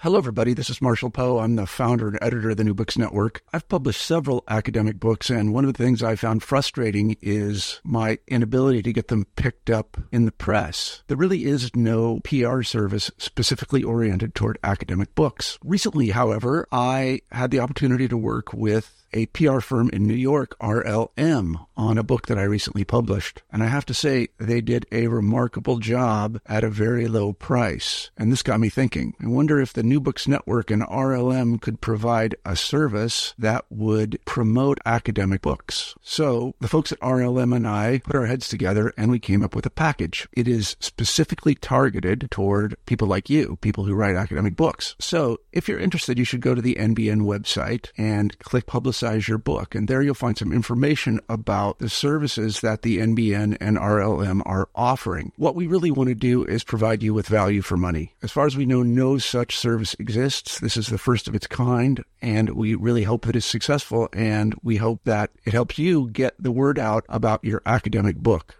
Hello, everybody. This is Marshall Poe. I'm the founder and editor of the New Books Network. I've published several academic books, and one of the things I found frustrating is my inability to get them picked up in the press. There really is no PR service specifically oriented toward academic books. Recently, however, I had the opportunity to work with a PR firm in New York, RLM, on a book that I recently published. And I have to say, they did a remarkable job at a very low price. And this got me thinking. I wonder if the New Books Network and RLM could provide a service that would promote academic books. So the folks at RLM and I put our heads together and we came up with a package. It is specifically targeted toward people like you, people who write academic books. So if you're interested, you should go to the NBN website and click Publicize Your Book. And there you'll find some information about the services that the NBN and RLM are offering. What we really want to do is provide you with value for money. As far as we know, no such service exists. This is the first of its kind, and we really hope that it's successful, and we hope that it helps you get the word out about your academic book.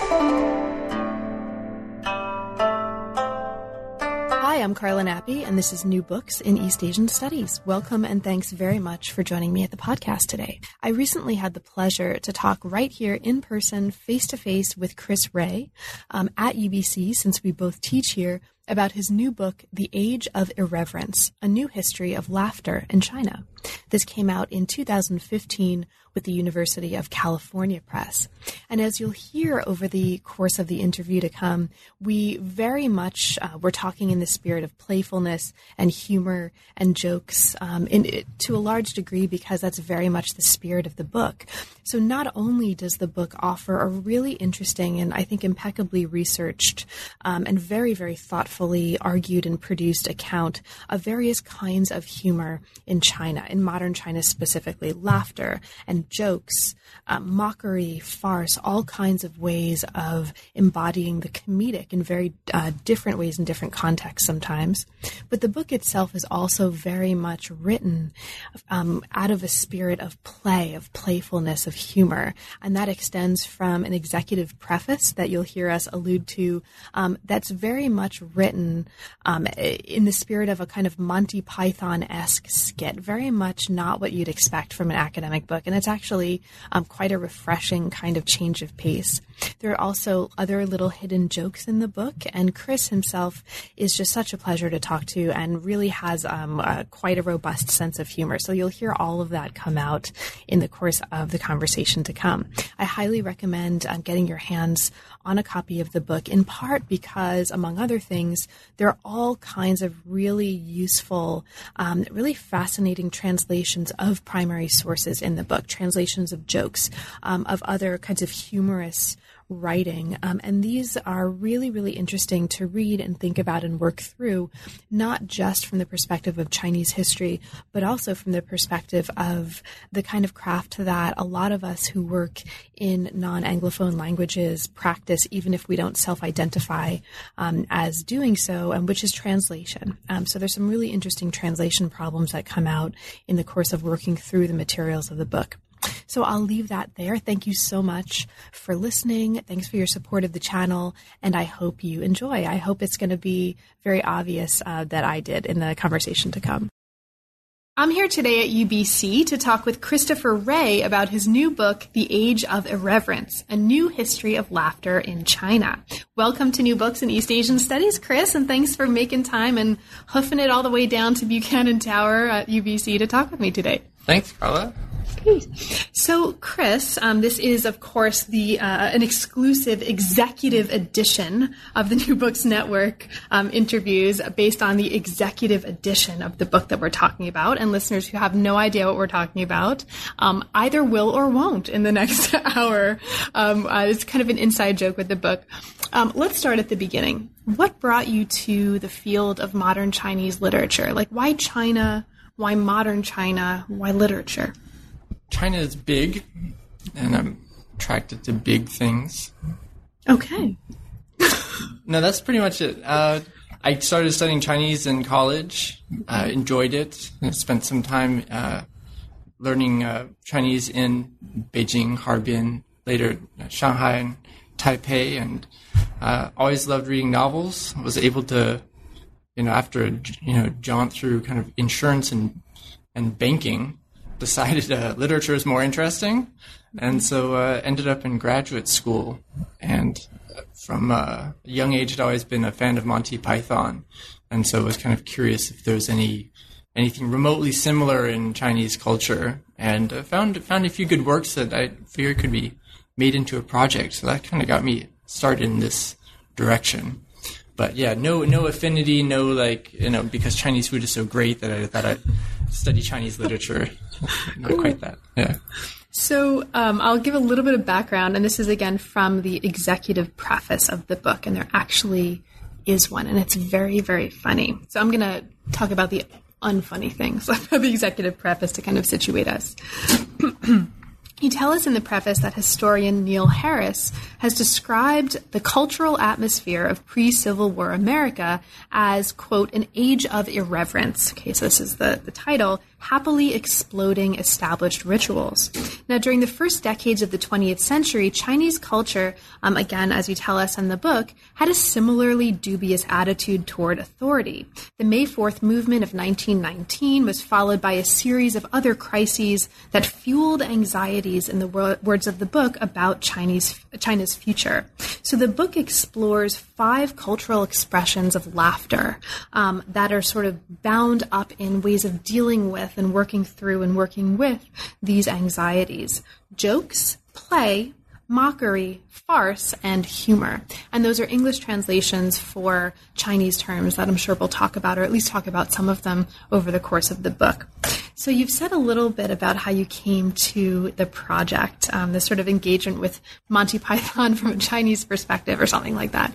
Hi, I'm Carla Nappi, and this is New Books in East Asian Studies. Welcome, and thanks very much for joining me at the podcast today. I recently had the pleasure to talk right here in person, face-to-face with Chris Ré at UBC, since we both teach here, about his new book, The Age of Irreverence, A New History of Laughter in China. This came out in 2015 with the University of California Press. And as you'll hear over the course of the interview to come, we very much were talking in the spirit of playfulness and humor and jokes to a large degree, because that's very much the spirit of the book. So not only does the book offer a really interesting and I think impeccably researched and very, very thoughtfully argued and produced account of various kinds of humor in China, in modern China specifically, laughter and jokes, mockery, farce, all kinds of ways of embodying the comedic in very different ways in different contexts sometimes. But the book itself is also very much written out of a spirit of play, of playfulness, of humor. And that extends from an executive preface that you'll hear us allude to that's very much written in the spirit of a kind of Monty Python-esque skit, very much not what you'd expect from an academic book. And it's actually quite a refreshing kind of change of pace. There are also other little hidden jokes in the book, and Chris himself is just such a pleasure to talk to and really has quite a robust sense of humor. So you'll hear all of that come out in the course of the conversation to come. I highly recommend getting your hands on a copy of the book, in part because, among other things, there are all kinds of really useful, really fascinating translations of primary sources in the book, translations of jokes, of other kinds of humorous writing. And these are really, really interesting to read and think about and work through, not just from the perspective of Chinese history, but also from the perspective of the kind of craft that a lot of us who work in non-Anglophone languages practice, even if we don't self-identify as doing so, and which is translation. So there's some really interesting translation problems that come out in the course of working through the materials of the book. So I'll leave that there. Thank you so much for listening. Thanks for your support of the channel, and I hope you enjoy. I hope it's going to be very obvious that I did in the conversation to come. I'm here today at UBC to talk with Christopher Ré about his new book, The Age of Irreverence, A New History of Laughter in China. Welcome to New Books in East Asian Studies, Chris, and thanks for making time and hoofing it all the way down to Buchanan Tower at UBC to talk with me today. Thanks, Carla. So, Chris, this is, of course, an exclusive executive edition of the New Books Network interviews based on the executive edition of the book that we're talking about. And listeners who have no idea what we're talking about either will or won't in the next hour. It's kind of an inside joke with the book. Let's start at the beginning. What brought you to the field of modern Chinese literature? Like, why China? Why modern China? Why literature? China is big, and I'm attracted to big things. Okay. No, that's pretty much it. I started studying Chinese in college, enjoyed it, and spent some time learning Chinese in Beijing, Harbin, later Shanghai and Taipei, and always loved reading novels. I was able to after a jaunt through kind of insurance and banking, decided literature is more interesting, and so ended up in graduate school. And from a young age, had always been a fan of Monty Python, and so was kind of curious if there was anything remotely similar in Chinese culture, and found a few good works that I figured could be made into a project. So that kind of got me started in this direction. But yeah, no affinity, because Chinese food is so great that I thought I'd study Chinese literature. Not quite that. Yeah. So I'll give a little bit of background, and this is again from the executive preface of the book, and there actually is one, and it's very, very funny. So I'm going to talk about the unfunny things about the executive preface to kind of situate us. You tell us in the preface that historian Neil Harris has described the cultural atmosphere of pre-Civil War America as, quote, an age of irreverence. Okay, so this is the title, happily exploding established rituals. Now, during the first decades of the 20th century, Chinese culture, again, as you tell us in the book, had a similarly dubious attitude toward authority. The May 4th movement of 1919 was followed by a series of other crises that fueled anxieties, in the words of the book, about China's future. So the book explores 5 cultural expressions of laughter that are sort of bound up in ways of dealing with and working through and working with these anxieties. Jokes, play, mockery, farce, and humor. And those are English translations for Chinese terms that I'm sure we'll talk about, or at least talk about some of them over the course of the book. So you've said a little bit about how you came to the project, this sort of engagement with Monty Python from a Chinese perspective or something like that.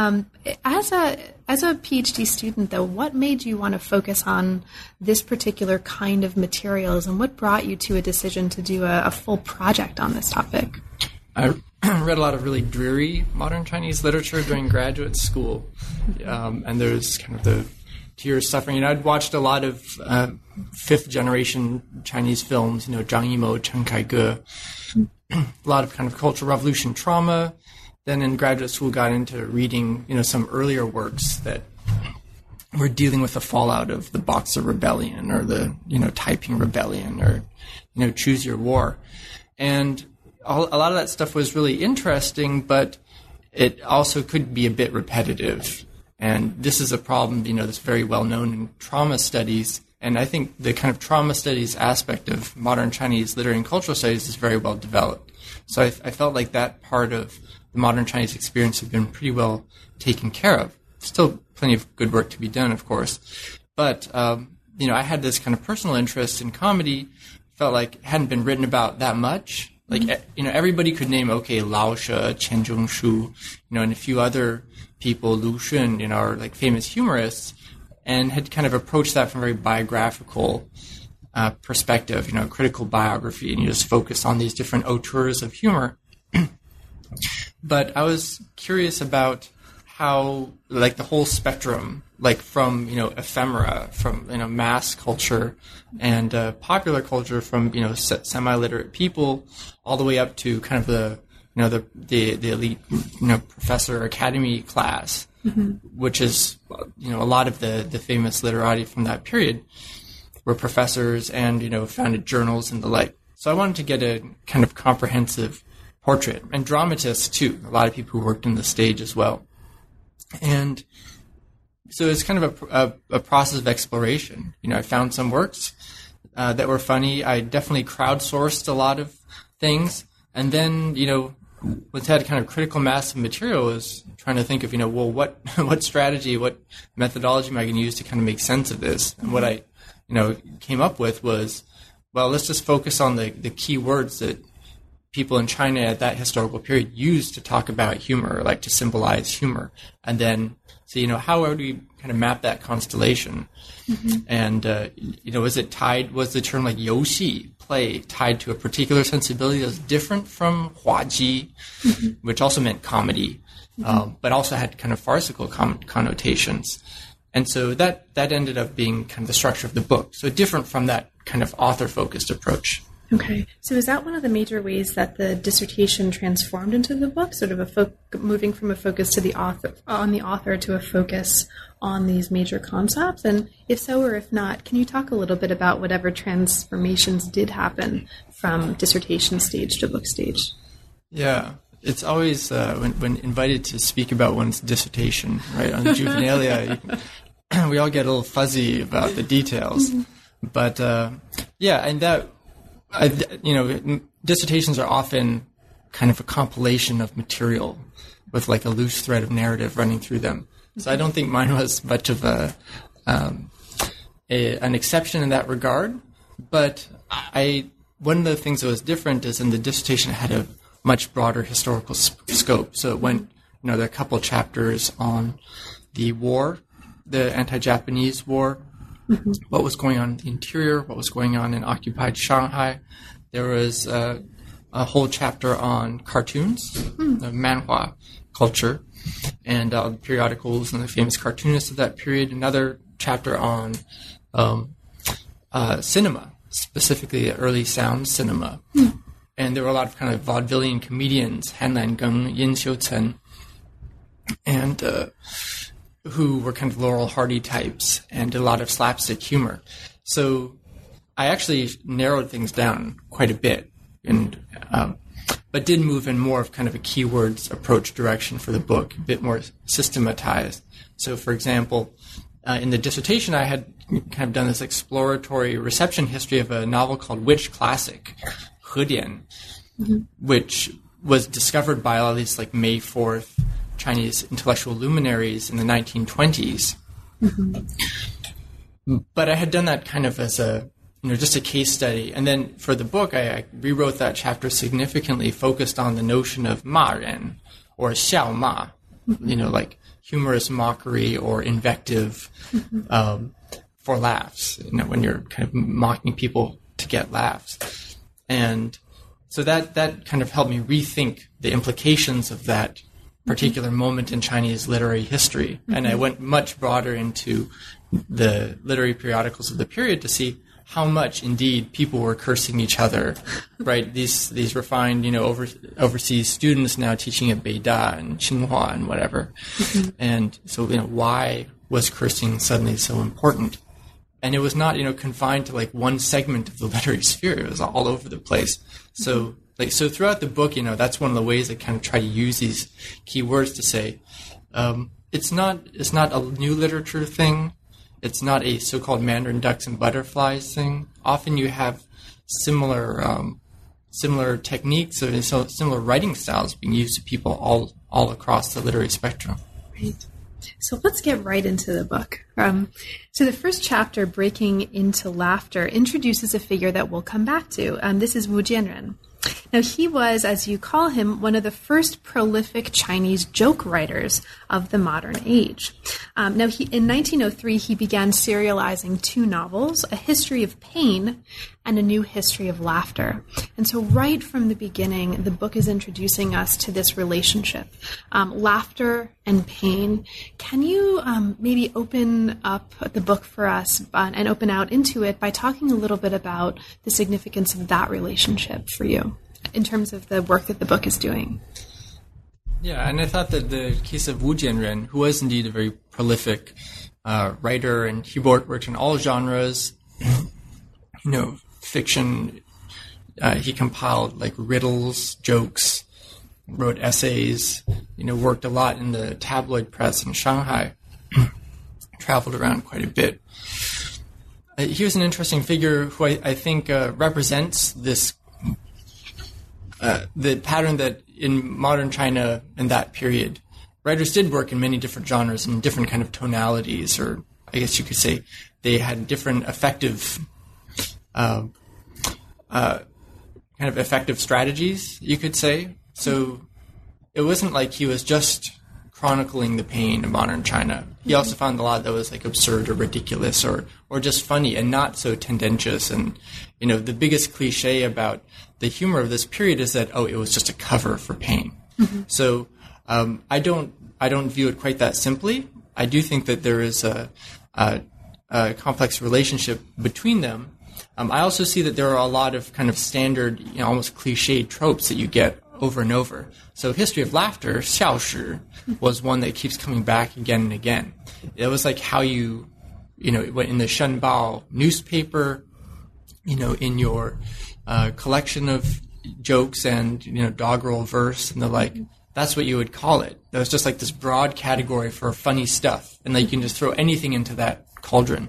As a PhD student, though, what made you want to focus on this particular kind of materials, and what brought you to a decision to do a full project on this topic? I read a lot of really dreary modern Chinese literature during graduate school, and there's kind of the tears, suffering. And I'd watched a lot of fifth-generation Chinese films, Zhang Yimou, Chen Kaige, a lot of kind of Cultural Revolution trauma. Then in graduate school got into reading, some earlier works that were dealing with the fallout of the Boxer Rebellion or the, Taiping Rebellion or, Choose Your War. And a lot of that stuff was really interesting, but it also could be a bit repetitive. And this is a problem, that's very well known in trauma studies. And I think the kind of trauma studies aspect of modern Chinese literary and cultural studies is very well developed. So I felt like that part of the modern Chinese experience had been pretty well taken care of. Still plenty of good work to be done, of course. But, I had this kind of personal interest in comedy, felt like it hadn't been written about that much. Like, everybody could name, Lao She, Qian Zhongshu, and a few other people, Lu Xun, are like famous humorists, and had kind of approached that from a very biographical perspective, critical biography, and you just focus on these different auteurs of humor. But I was curious about how, like, the whole spectrum, like from, ephemera, from, mass culture and popular culture, from, semi-literate people all the way up to kind of the elite, professor academy class, which is, a lot of the famous literati from that period were professors and, founded journals and the like. So I wanted to get a kind of comprehensive portrait, and dramatists too, a lot of people who worked in the stage as well. And so it's kind of a process of exploration. I found some works that were funny. I definitely crowdsourced a lot of things. And then, once I had kind of critical mass of material, was trying to think of, what strategy, what methodology am I going to use to kind of make sense of this? And what I, came up with was, well, let's just focus on the key words that people in China at that historical period used to talk about humor, like to symbolize humor. And then, so, how would we kind of map that constellation? And, was the term like youxi, play, tied to a particular sensibility that was different from huaji, which also meant comedy, but also had kind of farcical connotations. And so that ended up being kind of the structure of the book. So different from that kind of author-focused approach. Okay. So is that one of the major ways that the dissertation transformed into the book, sort of moving from a focus to the author to a focus on these major concepts? And if so or if not, can you talk a little bit about whatever transformations did happen from dissertation stage to book stage? Yeah. It's always, when invited to speak about one's dissertation, right, on Juvenilia, we all get a little fuzzy about the details. Mm-hmm. But, and that... dissertations are often kind of a compilation of material with like a loose thread of narrative running through them. So I don't think mine was much of an exception in that regard. But one of the things that was different is in the dissertation it had a much broader historical scope. So it went, there are a couple chapters on the war, the anti-Japanese war. Mm-hmm. What was going on in the interior, what was going on in occupied Shanghai. There was a whole chapter on cartoons, the manhua culture, and periodicals and the famous cartoonists of that period. Another chapter on cinema, specifically early sound cinema. And there were a lot of kind of vaudevillian comedians, Han Lan-geng, Yin Xiu-chen, and who were kind of Laurel Hardy types and did a lot of slapstick humor. So I actually narrowed things down quite a bit, and but did move in more of kind of a keywords approach direction for the book, a bit more systematized. So, for example, in the dissertation, I had kind of done this exploratory reception history of a novel called Witch Classic, He Dian, which was discovered by all these like May 4th Chinese intellectual luminaries in the 1920s. Mm-hmm. But I had done that kind of as just a case study. And then for the book, I rewrote that chapter significantly, focused on the notion of ma ren, or xiao ma, like humorous mockery or invective for laughs, when you're kind of mocking people to get laughs. And so that kind of helped me rethink the implications of that particular moment in Chinese literary history. Mm-hmm. And I went much broader into the literary periodicals of the period to see how much indeed people were cursing each other, right? These refined, overseas students now teaching at Beida and Tsinghua and whatever. Mm-hmm. And so, why was cursing suddenly so important? And it was not, confined to like one segment of the literary sphere. It was all over the place. So, so throughout the book, that's one of the ways I kind of try to use these keywords to say, it's not a new literature thing. It's not a so-called Mandarin ducks and butterflies thing. Often you have similar techniques or similar writing styles being used to people all across the literary spectrum. Right. So let's get right into the book. So the first chapter, Breaking into Laughter, introduces a figure that we'll come back to. This is Wu Jianren. Now, he was, as you call him, one of the first prolific Chinese joke writers of the modern age. In 1903, he began serializing two novels, A History of Pain and A New History of Laughter. And so right from the beginning, the book is introducing us to this relationship, laughter and pain. Can you maybe open up the book for us and open out into it by talking a little bit about the significance of that relationship for you in terms of the work that the book is doing? Yeah, and I thought that the case of Wu Jianren, who was indeed a very prolific writer, and he worked in all genres, fiction. He compiled like riddles, jokes, wrote essays, worked a lot in the tabloid press in Shanghai, traveled around quite a bit. He was an interesting figure who I think represents this the pattern that in modern China in that period, writers did work in many different genres and different kind of tonalities, or I guess you could say they had different effective kind of effective strategies, you could say. So it wasn't like he was just chronicling the pain of modern China. He also found a lot that was like absurd or ridiculous or just funny and not so tendentious. And, the biggest cliche about the humor of this period is that, it was just a cover for pain. Mm-hmm. So I don't view it quite that simply. I do think that there is a complex relationship between them. I also see that there are a lot of kind of standard, almost cliched tropes that you get over and over. So History of Laughter, 笑史, was one that keeps coming back again and again. It was like how you, in the Shenbao newspaper, in your collection of jokes and, doggerel verse and the like, that's what you would call it. That was just like this broad category for funny stuff. And like you can just throw anything into that cauldron.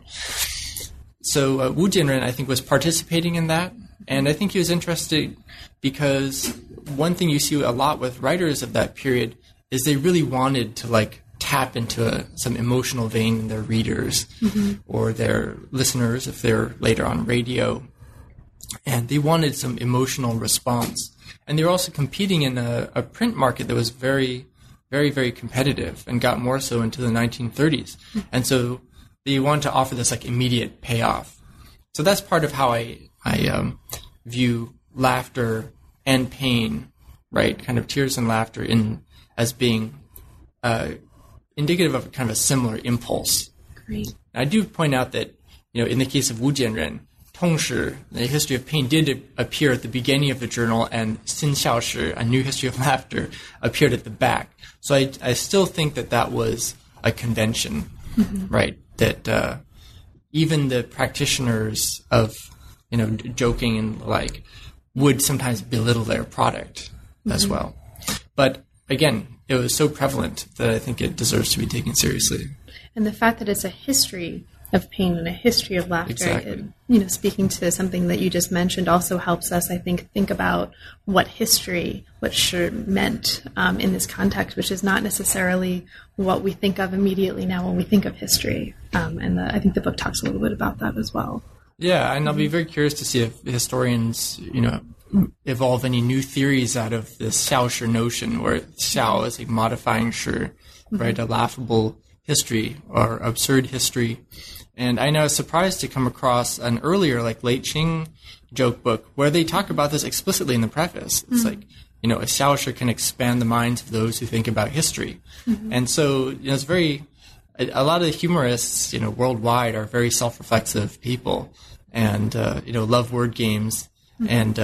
So Wu Jianren, I think, was participating in that. And I think he was interested because one thing you see a lot with writers of that period is they really wanted to like tap into some emotional vein in their readers or their listeners if they're later on radio. And they wanted some emotional response. And they were also competing in a print market that was very, very, very competitive and got more so into the 1930s. And so they wanted to offer this like immediate payoff. So that's part of how I view laughter and pain, right? Kind of tears and laughter as being indicative of kind of a similar impulse. Great. I do point out that, in the case of Wu Jianren, 通史, the history of pain, did appear at the beginning of the journal, and 新校史, a new history of laughter, appeared at the back. So I still think that was a convention, right? That even the practitioners of, joking and the like would sometimes belittle their product as well. But again, it was so prevalent that I think it deserves to be taken seriously. And the fact that it's a history of pain and a history of laughter, exactly. Speaking to something that you just mentioned also helps us, I think about what Shi meant in this context, which is not necessarily what we think of immediately now when we think of history. I think the book talks a little bit about that as well. Yeah, and I'll be very curious to see if historians, evolve any new theories out of this 笑史 notion, where 笑 is a modifying 史, right, a laughable history or absurd history. And I know I was surprised to come across an earlier, like late Qing joke book where they talk about this explicitly in the preface. It's like, a 笑史 can expand the minds of those who think about history. And so, it's a lot of the humorists, worldwide are very self-reflexive people and, love word games and,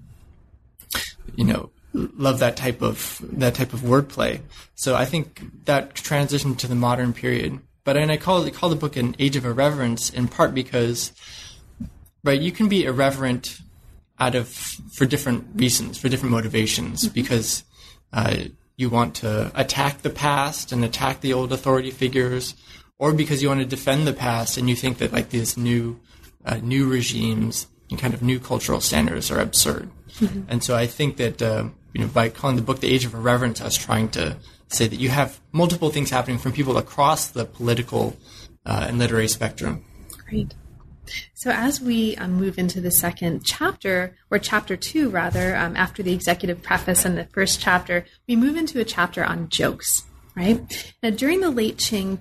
love that type of wordplay. So I think that transitioned to the modern period. But I call the book an age of irreverence in part because, right, you can be irreverent for different reasons, for different motivations, because you want to attack the past and attack the old authority figures, or because you want to defend the past and you think that like these new regimes and kind of new cultural standards are absurd. And so I think that by calling the book The Age of Irreverence, I was trying to say that you have multiple things happening from people across the political and literary spectrum. Great. So as we move into the second chapter, or chapter 2 rather, after the executive preface and the first chapter, we move into a chapter on jokes. Right now, during the late Qing,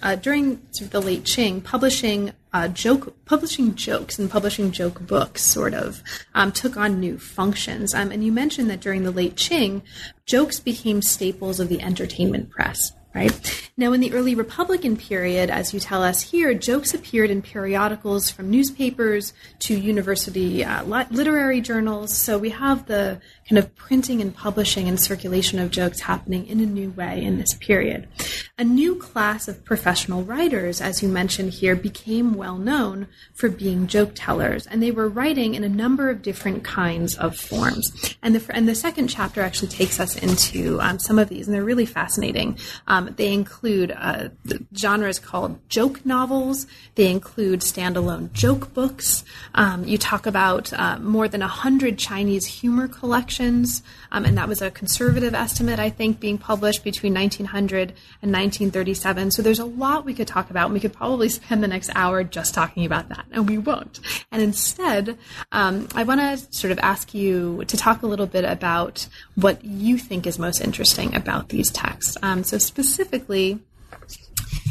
publishing jokes and publishing joke books took on new functions. And you mentioned that during the late Qing, jokes became staples of the entertainment press. Right? Now, in the early Republican period, as you tell us here, jokes appeared in periodicals from newspapers to university literary journals. So we have the kind of printing and publishing and circulation of jokes happening in a new way in this period. A new class of professional writers, as you mentioned here, became well known for being joke tellers, and they were writing in a number of different kinds of forms. And the second chapter actually takes us into some of these, and they're really fascinating. They include genres called joke novels. They include standalone joke books. You talk about more than 100 Chinese humor collections, and that was a conservative estimate, I think, being published between 1900 and 1937. So there's a lot we could talk about, and we could probably spend the next hour just talking about that, and we won't. And instead, I want to sort of ask you to talk a little bit about what you think is most interesting about these texts. So specifically,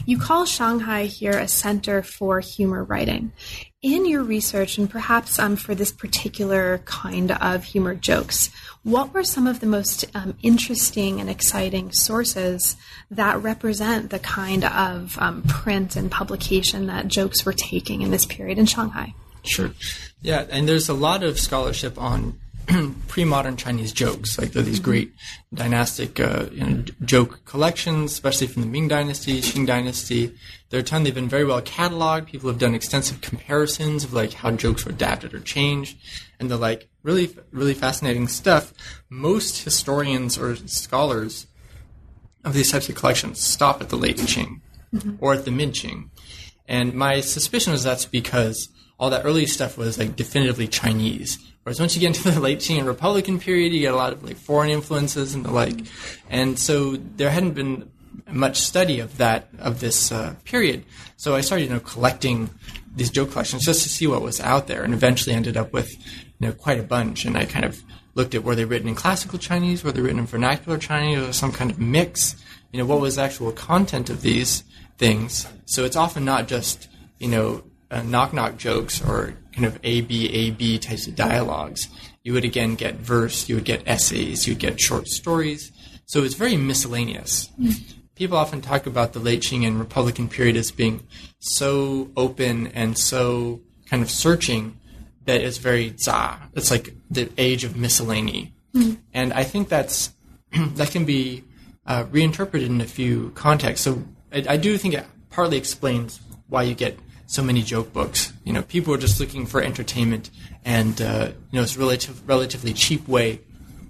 You call Shanghai here a center for humor writing. In your research, and perhaps for this particular kind of humor jokes, what were some of the most interesting and exciting sources that represent the kind of print and publication that jokes were taking in this period in Shanghai? Sure. Yeah, and there's a lot of scholarship on pre-modern Chinese jokes. Like there are these great dynastic joke collections, especially from the Ming Dynasty, Qing Dynasty. There are a ton. They've been very well cataloged. People have done extensive comparisons of like how jokes were adapted or changed, and they're like really, really fascinating stuff. Most historians or scholars of these types of collections stop at the late Qing or at the mid Qing, and my suspicion is that's because all that early stuff was like definitively Chinese. Whereas once you get into the late Qing and Republican period, you get a lot of like foreign influences and the like. And so there hadn't been much study of this period. So I started, collecting these joke collections just to see what was out there, and eventually ended up with, quite a bunch. And I kind of looked at, were they written in classical Chinese, were they written in vernacular Chinese, or some kind of mix? What was the actual content of these things? So it's often not just, knock-knock jokes or kind of A-B types of dialogues. You would again get verse, you would get essays, you would get short stories. So it's very miscellaneous. People often talk about the late Qing and Republican period as being so open and so kind of searching that it's very za. It's like the age of miscellany. And I think that can be reinterpreted in a few contexts. So I do think it partly explains why you get so many joke books. People are just looking for entertainment, and it's a relatively cheap way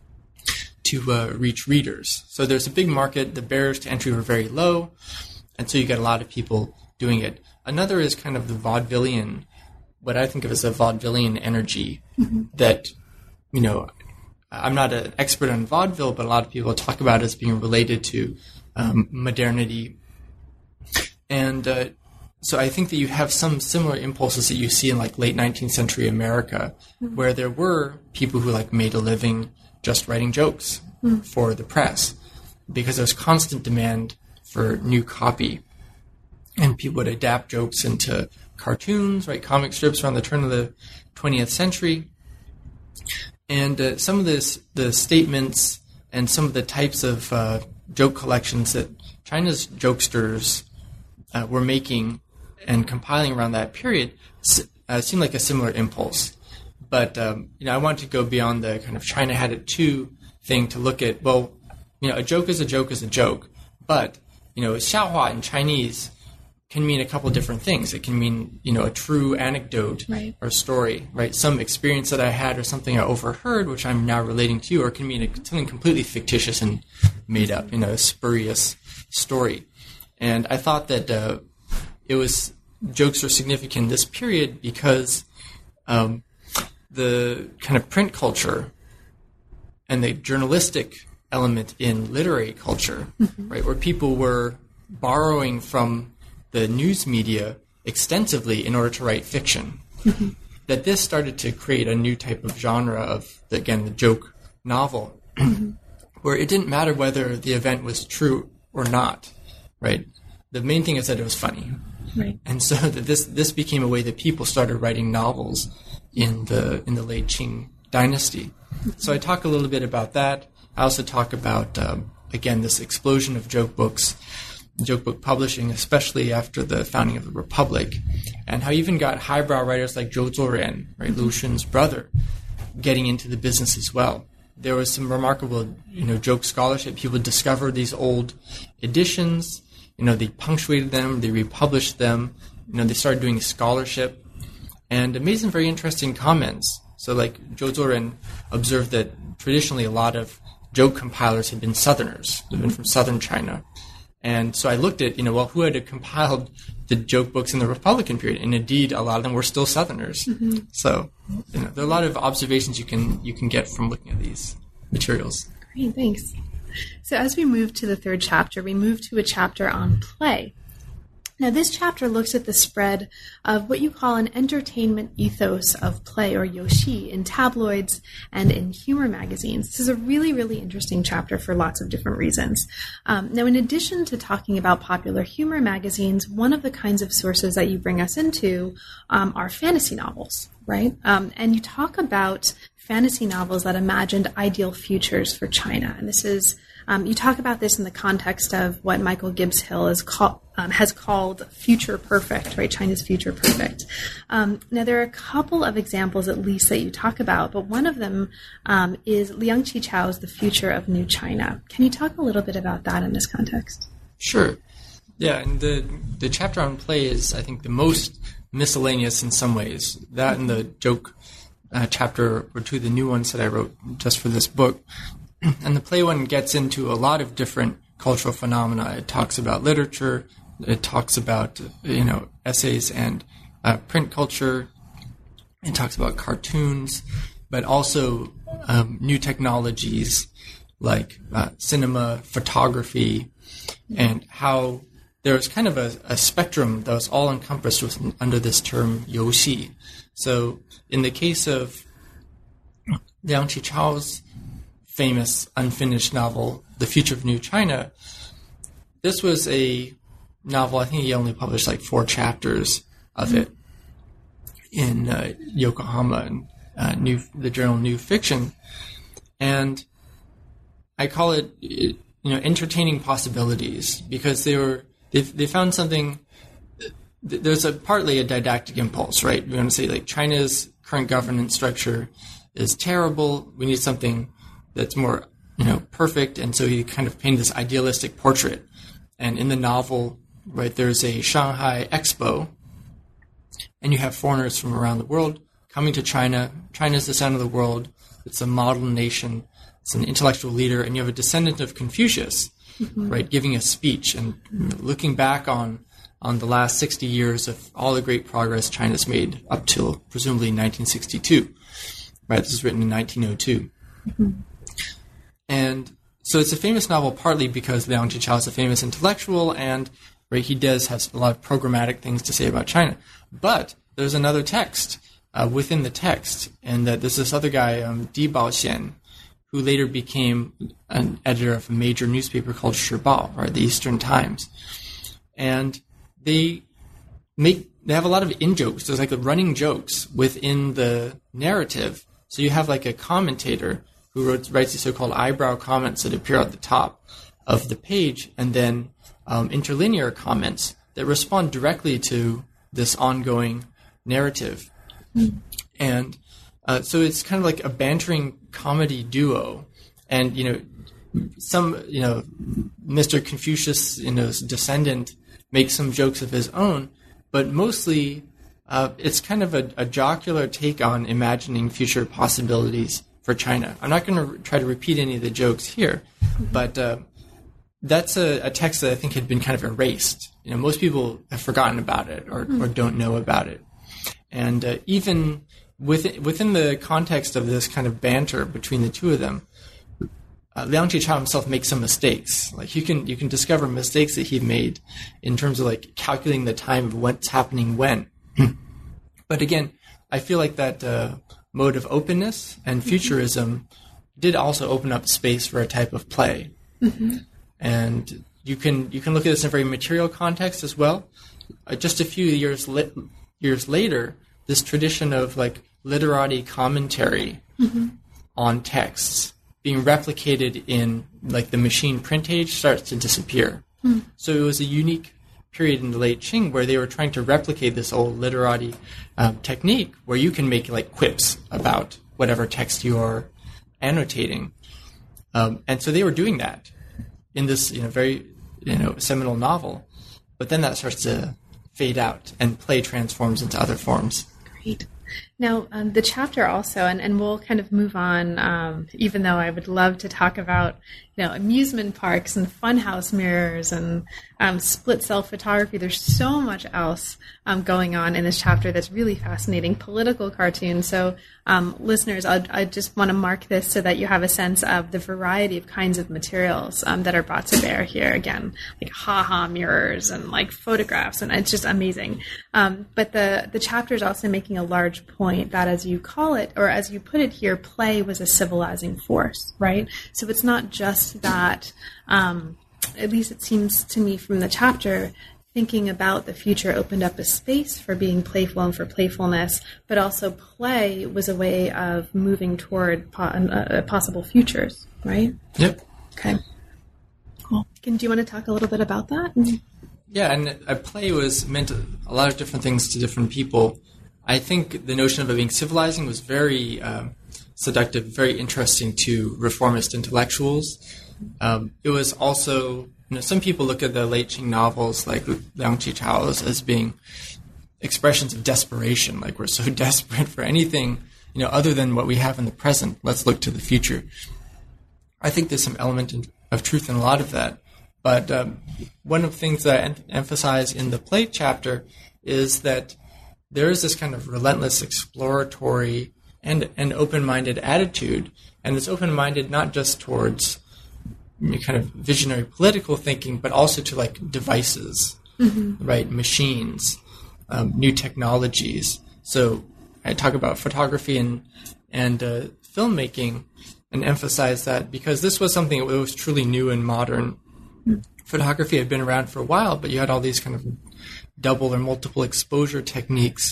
to reach readers. So there's a big market. The barriers to entry were very low, and so you get a lot of people doing it. Another is kind of the vaudevillian, what I think of as a vaudevillian energy that, I'm not an expert on vaudeville, but a lot of people talk about it as being related to modernity. And so I think that you have some similar impulses that you see in like late 19th century America, where there were people who like made a living just writing jokes for the press, because there's constant demand for new copy, and people would adapt jokes into cartoons, write comic strips around the turn of the 20th century. And some of the statements and some of the types of joke collections that China's jokesters were making and compiling around that period seemed like a similar impulse. But, I want to go beyond the kind of China had it too thing to look at, a joke is a joke is a joke. But, xiaohua in Chinese can mean a couple different things. It can mean, a true anecdote or story, right? Some experience that I had or something I overheard, which I'm now relating to you, or it can mean something completely fictitious and made up, a spurious story. And I thought that jokes are significant in this period because the kind of print culture and the journalistic element in literary culture, right, where people were borrowing from the news media extensively in order to write fiction, that this started to create a new type of genre of, the joke novel, where it didn't matter whether the event was true or not, right? The main thing is that it was funny. Right. And so that this became a way that people started writing novels in the late Qing dynasty. So I talk a little bit about that. I also talk about, this explosion of joke books, joke book publishing, especially after the founding of the Republic, and how you even got highbrow writers like Zhou Zuoren, right, Lu Xun's brother, getting into the business as well. There was some remarkable, joke scholarship. People discovered these old editions. They punctuated them, they republished them, they started doing scholarship, and made some very interesting comments. So like Zhou Zuoren observed that traditionally a lot of joke compilers had been Southerners, they'd been from southern China. And so I looked at, who had compiled the joke books in the Republican period, and indeed a lot of them were still Southerners. So, there are a lot of observations you can get from looking at these materials. Great, thanks. So as we move to the third chapter, we move to a chapter on play. Now, this chapter looks at the spread of what you call an entertainment ethos of play, or yoshi, in tabloids and in humor magazines. This is a really, really interesting chapter for lots of different reasons. Now, in addition to talking about popular humor magazines, one of the kinds of sources that you bring us into are fantasy novels, right? And you talk about fantasy novels that imagined ideal futures for China. And this is you talk about this in the context of what Michael Gibbs Hill has called future perfect, right? China's future perfect. Now, there are a couple of examples, at least, that you talk about, but one of them is Liang Qichao's The Future of New China. Can you talk a little bit about that in this context? Sure. Yeah, and the chapter on play is, I think, the most miscellaneous in some ways. That and the joke chapter or two, the new ones that I wrote just for this book. And the play one gets into a lot of different cultural phenomena. It talks about literature. It talks about, essays and print culture. It talks about cartoons, but also new technologies like cinema, photography, and how there's kind of a spectrum that was all encompassed under this term yoshi. So in the case of Liang Qichao's famous unfinished novel, The Future of New China, this was a novel, I think he only published like 4 chapters of it in Yokohama and the journal New Fiction. And I call it, entertaining possibilities, because they found something. There's partly a didactic impulse, right? We want to say like China's current governance structure is terrible. We need something that's more, perfect. And so he kind of painted this idealistic portrait. And in the novel, right, there's a Shanghai Expo, and you have foreigners from around the world coming to China. China's the center of the world. It's a model nation. It's an intellectual leader. And you have a descendant of Confucius, right, giving a speech and looking back on the last 60 years of all the great progress China's made up till presumably 1962. Right, this was written in 1902. And so it's a famous novel partly because Liang Qichao is a famous intellectual, and right, he does have a lot of programmatic things to say about China. But there's another text within the text, and that there's this other guy, Di Baoxian, who later became an editor of a major newspaper called Shibao, right, the Eastern Times. And they have a lot of in-jokes. There's like running jokes within the narrative. So you have like a commentator who writes these so-called eyebrow comments that appear at the top of the page, and then interlinear comments that respond directly to this ongoing narrative. And so it's kind of like a bantering comedy duo. And, Mr. Confucius, descendant makes some jokes of his own, but mostly it's kind of a jocular take on imagining future possibilities for China. I'm not going to try to repeat any of the jokes here, but that's a text that I think had been kind of erased. Most people have forgotten about it or don't know about it. And even within the context of this kind of banter between the two of them, Liang Qichao himself makes some mistakes. Like you can discover mistakes that he made in terms of like calculating the time of what's happening when. But again, I feel like that mode of openness and futurism did also open up space for a type of play. And you can look at this in a very material context as well. Just a few years later, this tradition of like literati commentary on texts being replicated in like the machine print age starts to disappear. So it was a unique period in the late Qing where they were trying to replicate this old literati technique where you can make like quips about whatever text you are annotating. And so they were doing that in this very seminal novel. But then that starts to fade out and play transforms into other forms. Great. Now, the chapter also, and we'll kind of move on, even though I would love to talk about, amusement parks and funhouse mirrors and split cell photography. There's so much else going on in this chapter that's really fascinating. Political cartoons. So listeners, I just want to mark this so that you have a sense of the variety of kinds of materials that are brought to bear here. Again, like ha-ha mirrors and like photographs, and it's just amazing. But the chapter is also making a large point that, as you call it, or as you put it here, play was a civilizing force, right? So it's not just that, at least it seems to me from the chapter, thinking about the future opened up a space for being playful and for playfulness, but also play was a way of moving toward possible futures, right? Yep. Okay. Cool. Do you want to talk a little bit about that? Yeah, and play was meant a lot of different things to different people. I think the notion of it being civilizing was very seductive, very interesting to reformist intellectuals. It was also, some people look at the late Qing novels like Liang Qichao's as being expressions of desperation, like we're so desperate for anything, other than what we have in the present. Let's look to the future. I think there's some element of truth in a lot of that. But one of the things that I emphasize in the play chapter is that there is this kind of relentless exploratory and open-minded attitude, and it's open-minded not just towards kind of visionary political thinking, but also to like devices, right? Machines, new technologies. So I talk about photography and filmmaking and emphasize that because this was something that was truly new and modern. Photography had been around for a while, but you had all these kind of double or multiple exposure techniques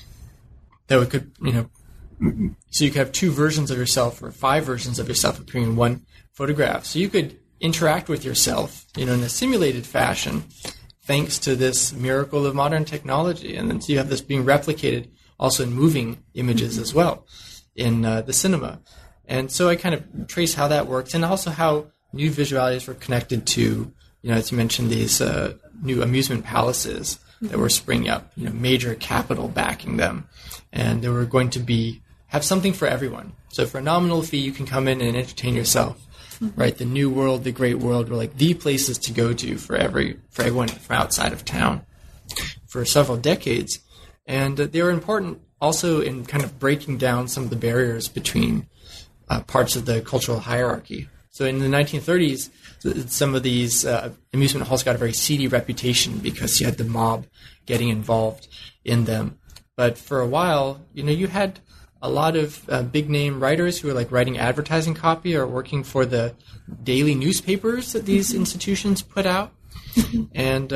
that could, so you could have 2 versions of yourself or 5 versions of yourself appearing in one photograph. So you could interact with yourself, in a simulated fashion, thanks to this miracle of modern technology. And then so you have this being replicated also in moving images as well in the cinema. And so I kind of trace how that works and also how new visualities were connected to, as you mentioned, these new amusement palaces that were springing up, major capital backing them. And they were going to have something for everyone. So for a nominal fee, you can come in and entertain yourself, right? The new world, the great world were like the places to go to for everyone from outside of town for several decades. And they were important also in kind of breaking down some of the barriers between parts of the cultural hierarchy. So in the 1930s, some of these amusement halls got a very seedy reputation because you had the mob getting involved in them. But for a while, you had a lot of big-name writers who were like writing advertising copy or working for the daily newspapers that these institutions put out. And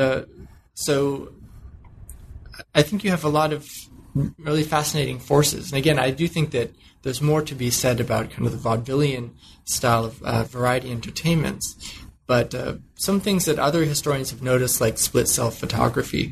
so I think you have a lot of really fascinating forces. And again, I do think that there's more to be said about kind of the vaudevillian style of variety entertainments. But some things that other historians have noticed, like split cell photography,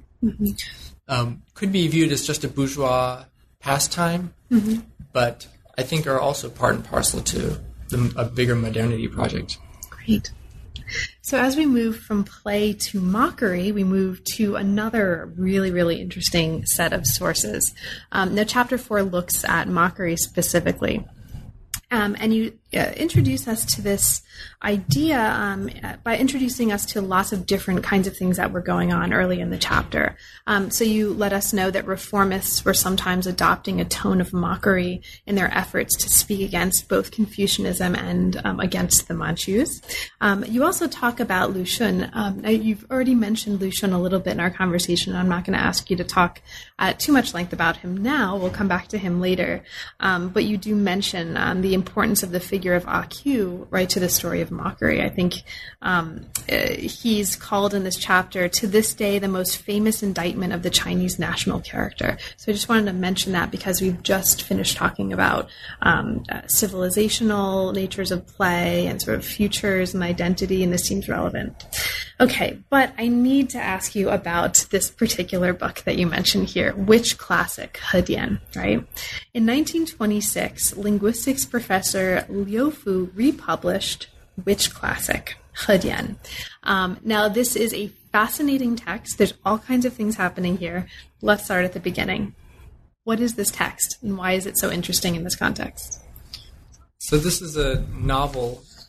could be viewed as just a bourgeois pastime, but I think are also part and parcel to a bigger modernity project. Great. So as we move from play to mockery, we move to another really, really interesting set of sources. Now, Chapter 4 looks at mockery specifically. And you introduce us to this idea by introducing us to lots of different kinds of things that were going on early in the chapter. So you let us know that reformists were sometimes adopting a tone of mockery in their efforts to speak against both Confucianism and against the Manchus. You also talk about Lu Xun. Now you've already mentioned Lu Xun a little bit in our conversation. I'm not going to ask you to talk too much length about him now. We'll come back to him later. But you do mention the importance of the figure of Ah Q, right, to the story of mockery. I think he's called in this chapter, to this day, the most famous indictment of the Chinese national character. So I just wanted to mention that because we've just finished talking about civilizational natures of play and sort of futures and identity, and this seems relevant. Okay, but I need to ask you about this particular book that you mentioned here, Which Classic? He Dian, right? In 1926, linguistics professor Liu Fu republished Which Classic? He Dian. Now, this is a fascinating text. There's all kinds of things happening here. Let's start at the beginning. What is this text, and why is it so interesting in this context? So this is a novel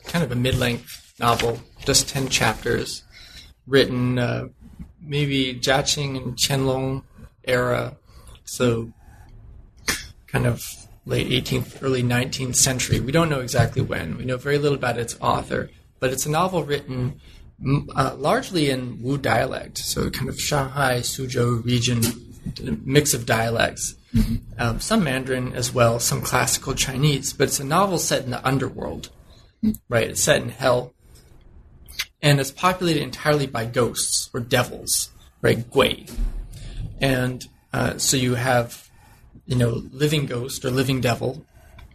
kind of a mid-length novel, just 10 chapters, written maybe Jiaqing and Qianlong era, so kind of late 18th, early 19th century. We don't know exactly when. We know very little about its author, but it's a novel written largely in Wu dialect, so kind of Shanghai, Suzhou region, mix of dialects. Some Mandarin as well, some classical Chinese, but it's a novel set in the underworld, right? It's set in hell, and it's populated entirely by ghosts or devils, right? Gui. And so you have, living ghost or living devil,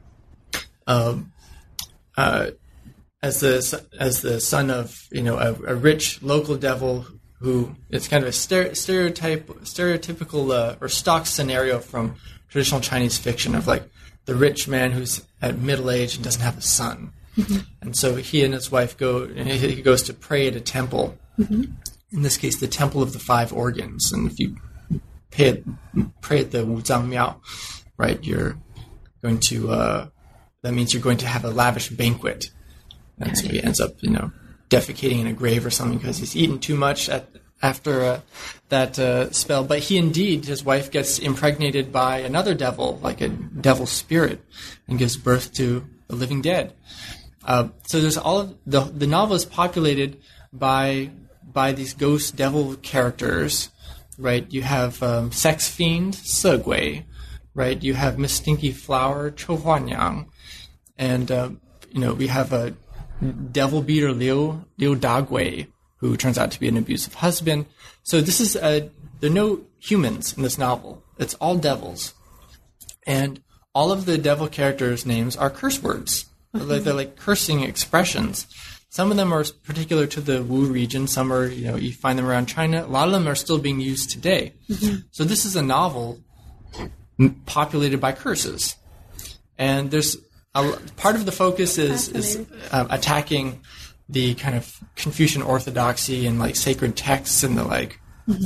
as the son of a rich local devil who it's kind of a stereotypical or stock scenario from traditional Chinese fiction of like the rich man who's at middle age and doesn't have a son, and so he and his wife he goes to pray at a temple. In this case, the Temple of the Five Organs, and if you pray at the Wuzang Miao, right, you're going to that means you're going to have a lavish banquet. And so he ends up, defecating in a grave or something because he's eaten too much after that spell. But his wife gets impregnated by another devil, like a devil spirit, and gives birth to the living dead. So there's all of the novel is populated by these ghost devil characters, right? You have sex fiend Se Gui, right? You have Miss Stinky Flower Chou Huanyang, and we have a devil beater Liu Dagui, who turns out to be an abusive husband. So this is there are no humans in this novel. It's all devils, and all of the devil characters' names are curse words. They're like cursing expressions. Some of them are particular to the Wu region. Some are, you find them around China. A lot of them are still being used today. So this is a novel populated by curses, and there's part of the focus is attacking the kind of Confucian orthodoxy and like sacred texts and the like,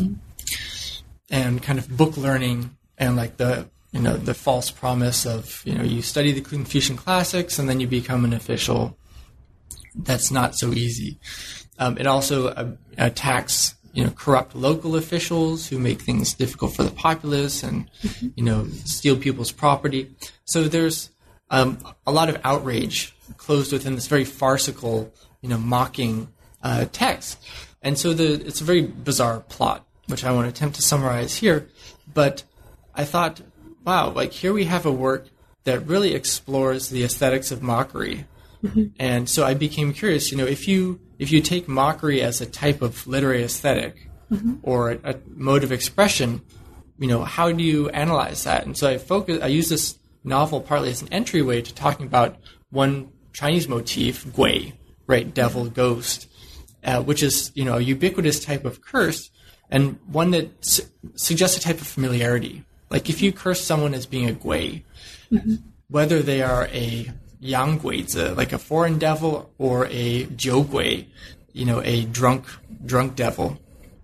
and kind of book learning and like the false promise of you study the Confucian classics and then you become an official. That's not so easy. It also attacks corrupt local officials who make things difficult for the populace and steal people's property. So there's a lot of outrage closed within this very farcical, mocking text. And so it's a very bizarre plot, which I want to attempt to summarize here. But I thought, wow, like here we have a work that really explores the aesthetics of mockery. And so I became curious, if you take mockery as a type of literary aesthetic or a mode of expression, how do you analyze that? And so I use this novel partly as an entryway to talking about one Chinese motif, gui, right, devil, ghost, which is, a ubiquitous type of curse and one that suggests a type of familiarity. Like if you curse someone as being a gui, whether they are a yang guizi, like a foreign devil, or a jiu gui, a drunk devil,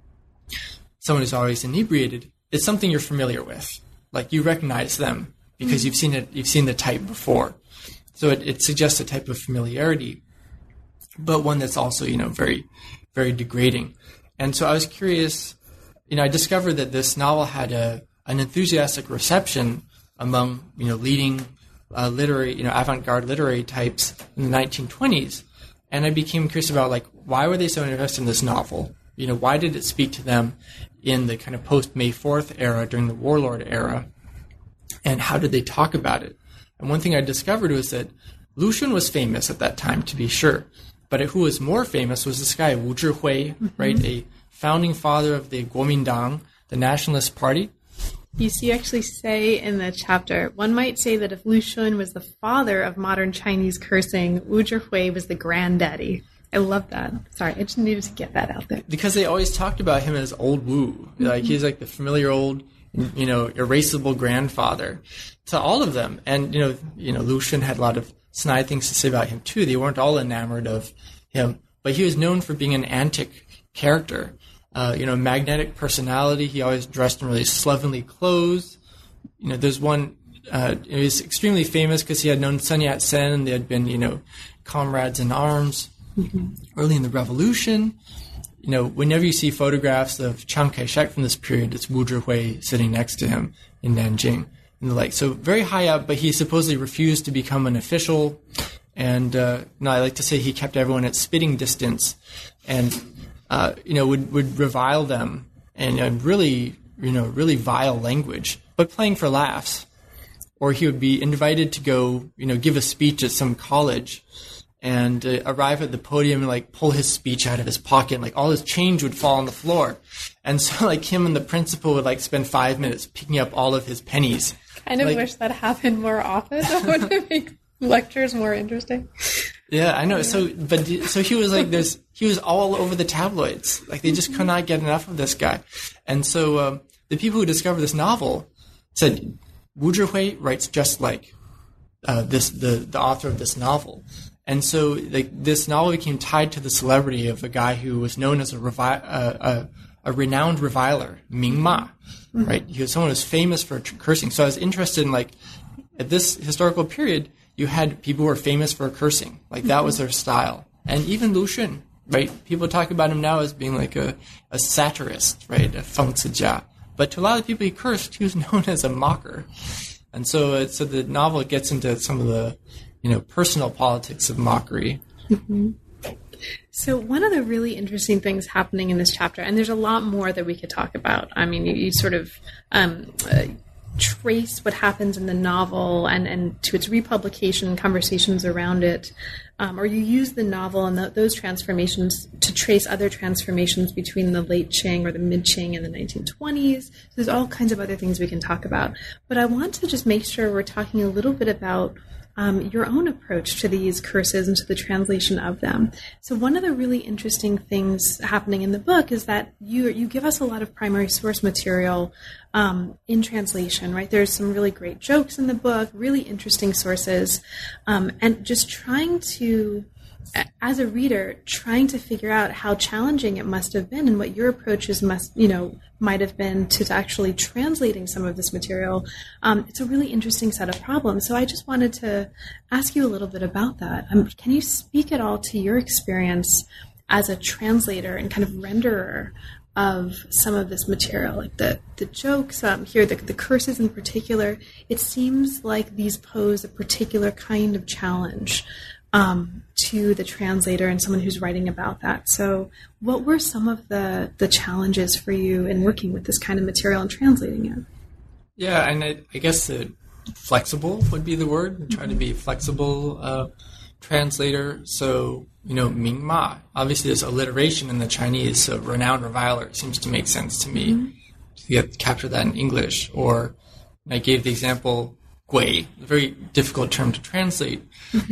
someone who's always inebriated, it's something you're familiar with. Like you recognize them because you've seen the type before. So it suggests a type of familiarity, but one that's also, very, very degrading. And so I was curious, I discovered that this novel had an enthusiastic reception among, leading literary, avant-garde literary types in the 1920s. And I became curious about, like, why were they so interested in this novel? Why did it speak to them in the kind of post-May 4th era, during the warlord era? And how did they talk about it? And one thing I discovered was that Lu Xun was famous at that time, to be sure. But who was more famous was this guy, Wu Zhihui, right? A founding father of the Kuomintang, the Nationalist Party. You actually say in the chapter, one might say that if Lu Xun was the father of modern Chinese cursing, Wu Zhihui was the granddaddy. I love that. Sorry, I just needed to get that out there. Because they always talked about him as old Wu. Like he's like the familiar old, erasable grandfather to all of them. And, Lu Xun had a lot of snide things to say about him too. They weren't all enamored of him, but he was known for being an antic character. Magnetic personality. He always dressed in really slovenly clothes. There's one, it was extremely famous because he had known Sun Yat-sen and they had been, comrades in arms. Early in the revolution, whenever you see photographs of Chiang Kai-shek from this period, it's Wu Zhihui sitting next to him in Nanjing and the like. So very high up, but he supposedly refused to become an official. And I like to say he kept everyone at spitting distance, and would revile them and really vile language, but playing for laughs. Or he would be invited to go, give a speech at some college, and arrive at the podium and like pull his speech out of his pocket, and like all his change would fall on the floor. And so like him and the principal would like spend 5 minutes picking up all of his pennies. Kind of wish that happened more often. That would make lectures more interesting. Yeah, I know. So he was like he was all over the tabloids. Like they just could not get enough of this guy. And so the people who discovered this novel said Wu Zhihui writes just like the author of this novel. And so like this novel became tied to the celebrity of a guy who was known as a renowned reviler, Ming Ma, right? He was someone who was famous for cursing. So I was interested in like at this historical period, you had people who were famous for cursing. Like that was their style. And even Lu Xun, right? People talk about him now as being like a satirist, right? A feng zijia. But to a lot of people he cursed, he was known as a mocker. And so the novel gets into some of the, personal politics of mockery. Mm-hmm. So one of the really interesting things happening in this chapter, and there's a lot more that we could talk about. I mean, you sort of trace what happens in the novel and to its republication and conversations around it, or you use the novel and those transformations to trace other transformations between the late Qing or the mid-Qing and the 1920s. So there's all kinds of other things we can talk about. But I want to just make sure we're talking a little bit about your own approach to these curses and to the translation of them. So one of the really interesting things happening in the book is that you give us a lot of primary source material in translation, right? There's some really great jokes in the book, really interesting sources, and just trying to, as a reader, trying to figure out how challenging it must have been and what your approaches might have been to actually translating some of this material. It's a really interesting set of problems. So I just wanted to ask you a little bit about that. Can you speak at all to your experience as a translator and kind of renderer of some of this material, like the jokes here, the curses in particular? It seems like these pose a particular kind of challenge to the translator and someone who's writing about that. So what were some of the challenges for you in working with this kind of material and translating it? Yeah, and I guess flexible would be the word. Try to be flexible translator. So, Ming Ma, obviously there's alliteration in the Chinese, so renowned reviler seems to make sense to me to capture that in English. Or I gave the example, gui, a very difficult term to translate.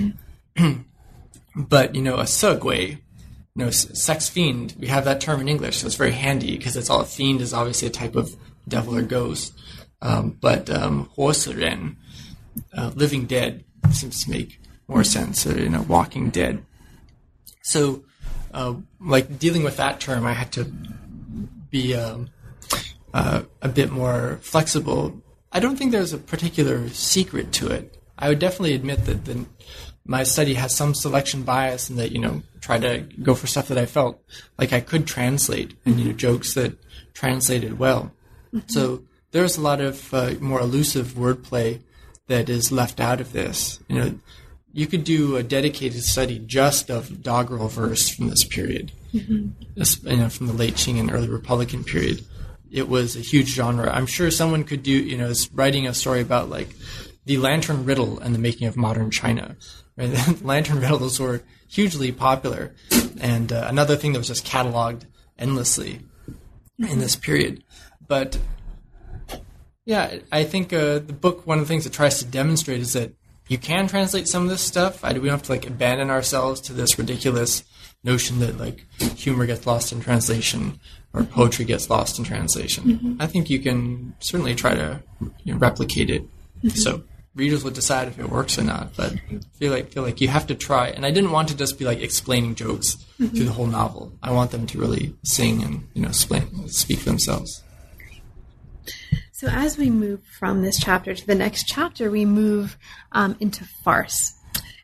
But, a segui, sex fiend, we have that term in English, so it's very handy because a fiend is obviously a type of devil or ghost. But 活死人, living dead, seems to make more sense, walking dead. So, like dealing with that term, I had to be a bit more flexible. I don't think there's a particular secret to it. I would definitely admit that my study has some selection bias and that, try to go for stuff that I felt like I could translate and, jokes that translated well. So there's a lot of more elusive wordplay that is left out of this. You could do a dedicated study just of doggerel verse from this period, from the late Qing and early Republican period. It was a huge genre. I'm sure someone could do, is writing a story about like the Lantern Riddle and the making of modern China. Right? The Lantern Riddles were hugely popular, and another thing that was just cataloged endlessly in this period. But yeah, I think the book, one of the things it tries to demonstrate is that you can translate some of this stuff. We don't have to abandon ourselves to this ridiculous notion that humor gets lost in translation or poetry gets lost in translation. I think you can certainly try to replicate it. So readers will decide if it works or not, but I feel like you have to try. And I didn't want to just be explaining jokes through the whole novel. I want them to really sing and speak for themselves. So as we move from this chapter to the next chapter, we move into farce.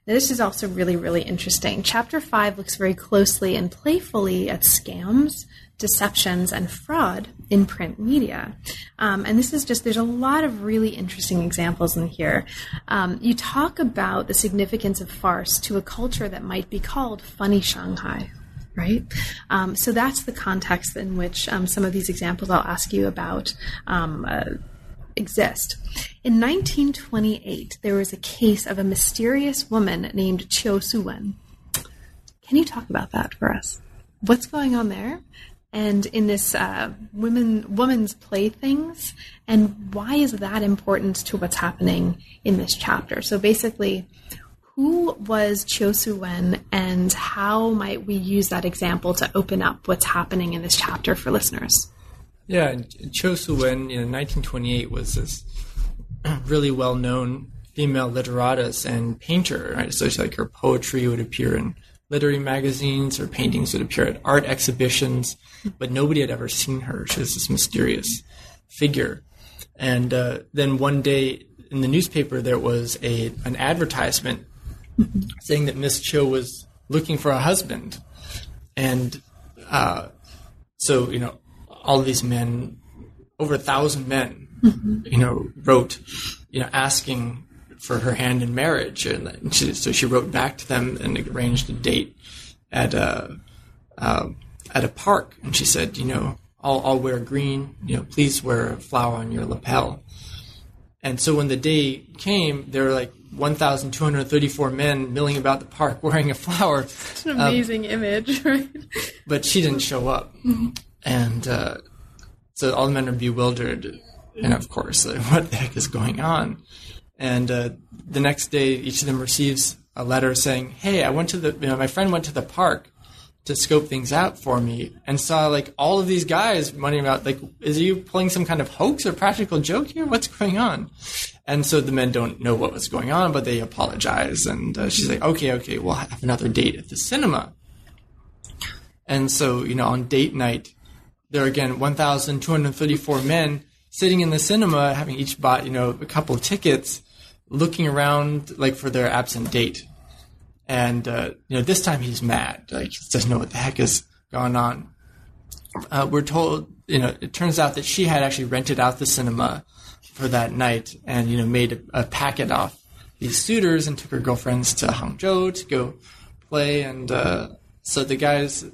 Now, this is also really, really interesting. Chapter 5 looks very closely and playfully at scams, deceptions, and fraud in print media. And this is there's a lot of really interesting examples in here. You talk about the significance of farce to a culture that might be called funny Shanghai, right? So that's the context in which some of these examples I'll ask you about exist. In 1928, there was a case of a mysterious woman named Qiu Suwen. Can you talk about that for us? What's going on there? And in this women's playthings, and why is that important to what's happening in this chapter? So basically, who was Qiu Suwen, and how might we use that example to open up what's happening in this chapter for listeners? Yeah, Qiu Suwen in 1928 was this really well-known female literatus and painter, right? So like her poetry would appear in literary magazines, her paintings would appear at art exhibitions, but nobody had ever seen her. She was this mysterious figure. And then one day in the newspaper, there was an advertisement saying that Miss Qiu was looking for a husband. And so, all of these men, over 1,000 men, wrote, asking for her hand in marriage. And so she wrote back to them and arranged a date at a park. And she said, I'll wear green, please wear a flower on your lapel. And so when the day came, there were like 1,234 men milling about the park wearing a flower. It's an amazing image, right? But she didn't show up. Mm-hmm. And so all the men are bewildered. And of course, what the heck is going on? And the next day, each of them receives a letter saying, hey, my friend went to the park to scope things out for me and saw all of these guys running about, is you pulling some kind of hoax or practical joke here? What's going on? And so the men don't know what was going on, but they apologize. And she's like, okay, we'll have another date at the cinema. And so, on date night, there are again 1,234 men sitting in the cinema, having each bought, a couple of tickets, looking around for their absent date. And, this time he's mad. He doesn't know what the heck is going on. We're told, it turns out that she had actually rented out the cinema for that night and, made a packet off these suitors and took her girlfriends to Hangzhou to go play. And so the guys,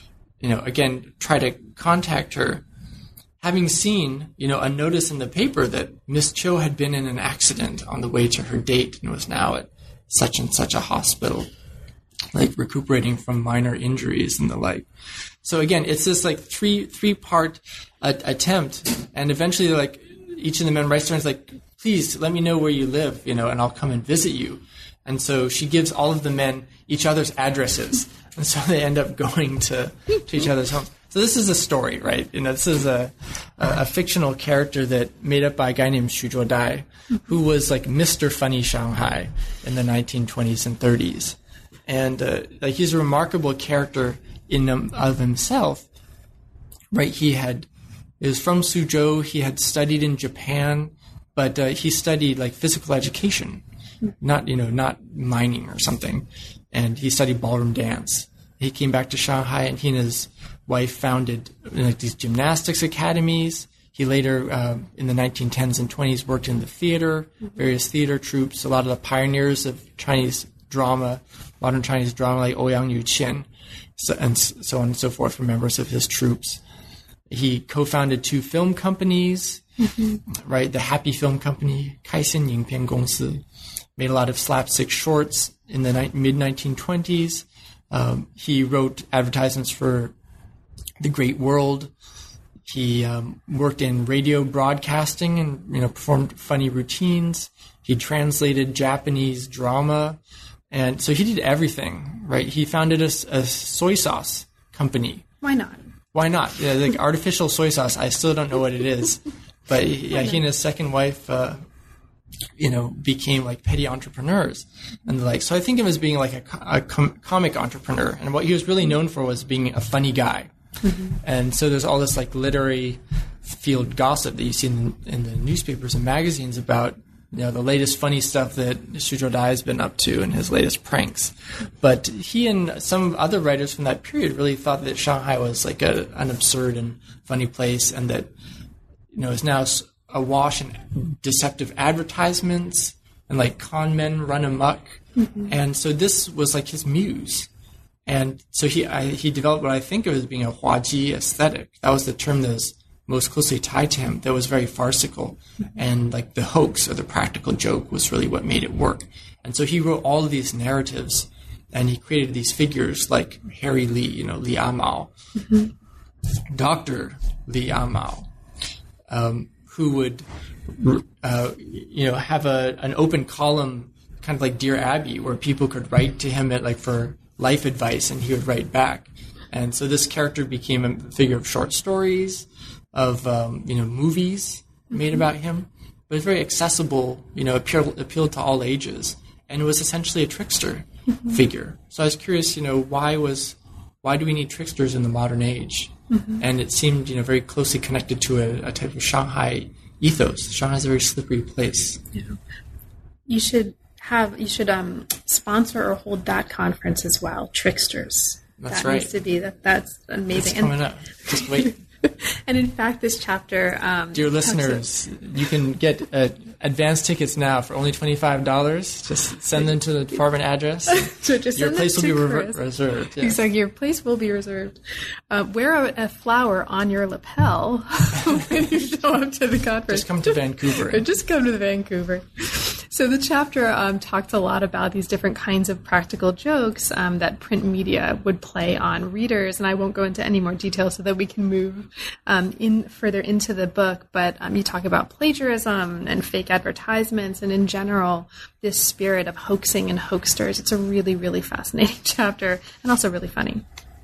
again, try to contact her, having seen, a notice in the paper that Miss Qiu had been in an accident on the way to her date and was now at such and such a hospital, recuperating from minor injuries and the like. So again, it's this three-part attempt, and eventually each of the men writes to her and is please let me know where you live, and I'll come and visit you. And so she gives all of the men each other's addresses, and so they end up going to each other's homes. So this is a story, right? This is a fictional character that made up by a guy named Xu Zhuodai, who was Mr. Funny Shanghai in the 1920s and 30s. And he's a remarkable character in of himself, right? He was from Suzhou. He had studied in Japan, but he studied physical education, not mining or something. And he studied ballroom dance. He came back to Shanghai, and he and his wife founded these gymnastics academies. He later, in the 1910s and 20s, worked in the theater, various theater troupes, a lot of the pioneers of Chinese drama, modern Chinese drama, like Ouyang Yuqian, and so on and so forth, were members of his troupes. He co-founded 2 film companies, right? The Happy Film Company, Kaixin Yingpian Gongsi, made a lot of slapstick shorts in the mid-1920s. He wrote advertisements for The Great World. He worked in radio broadcasting and performed funny routines. He translated Japanese drama, and so he did everything. Right? He founded a soy sauce company. Why not? Why not? Yeah, artificial soy sauce. I still don't know what it is, but he and his second wife, became petty entrepreneurs and the like. So I think of him as being a comic entrepreneur, and what he was really known for was being a funny guy. Mm-hmm. And so there's all this literary field gossip that you see in the newspapers and magazines about the latest funny stuff that Suzhou Dai has been up to and his latest pranks. But he and some other writers from that period really thought that Shanghai was like an absurd and funny place, and that is now awash in deceptive advertisements and like con men run amok. Mm-hmm. And so this was like his muse. And so he developed what I think of as being a huaji aesthetic. That was the term that was most closely tied to him, that was very farcical. And like the hoax or the practical joke was really what made it work. And so he wrote all of these narratives, and he created these figures like Harry Li, Li Amao, mm-hmm. Dr. Li Amao, who would, have an open column, kind of like Dear Abby, where people could write to him for life advice, and he would write back. And so this character became a figure of short stories, of movies made about him, but it's very accessible, appealed to all ages, and it was essentially a trickster mm-hmm. figure. So I was curious, why do we need tricksters in the modern age? Mm-hmm. And it seemed, very closely connected to a type of Shanghai ethos. Shanghai's a very slippery place. Yeah. You should sponsor or hold that conference as well. Tricksters. That's that right. Needs to be that's amazing. It's coming up. Just wait. And in fact, this chapter, dear listeners, you can get advance tickets now for only $25. Just send them to the department address. So just your place will be reserved. Yes. Exactly, your place will be reserved. Wear a flower on your lapel when you show up to the conference. Just come to Vancouver. Just come to Vancouver. So the chapter talked a lot about these different kinds of practical jokes that print media would play on readers, and I won't go into any more detail so that we can move further into the book. But you talk about plagiarism and fake advertisements, and in general, this spirit of hoaxing and hoaxsters. It's a really, really fascinating chapter, and also really funny.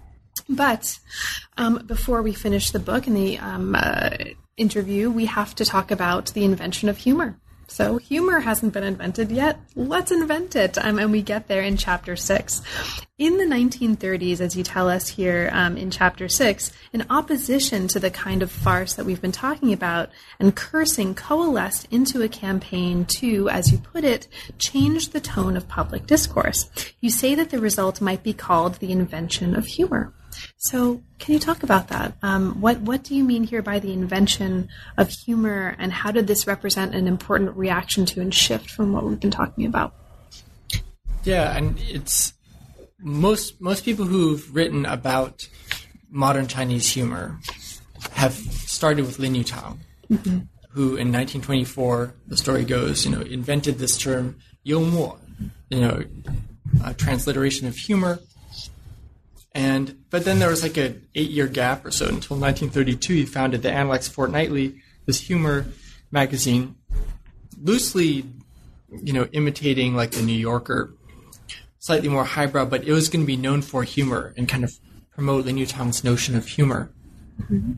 But before we finish the book and the interview, we have to talk about the invention of humor. So humor hasn't been invented yet. Let's invent it. And we get there in Chapter 6. In the 1930s, as you tell us here in Chapter 6, in opposition to the kind of farce that we've been talking about, and cursing coalesced into a campaign to, as you put it, change the tone of public discourse. You say that the result might be called the invention of humor. So can you talk about that? What do you mean here by the invention of humor, and how did this represent an important reaction to and shift from what we've been talking about? Yeah, and it's most people who've written about modern Chinese humor have started with Lin Yutang, mm-hmm. who in 1924, the story goes, invented this term 幽默, a transliteration of humor. But then there was like an 8-year gap or so until 1932. He founded the Analects Fortnightly, this humor magazine, loosely, imitating like the New Yorker, slightly more highbrow, but it was going to be known for humor and kind of promote Lin Yutang's notion of humor. Mm-hmm.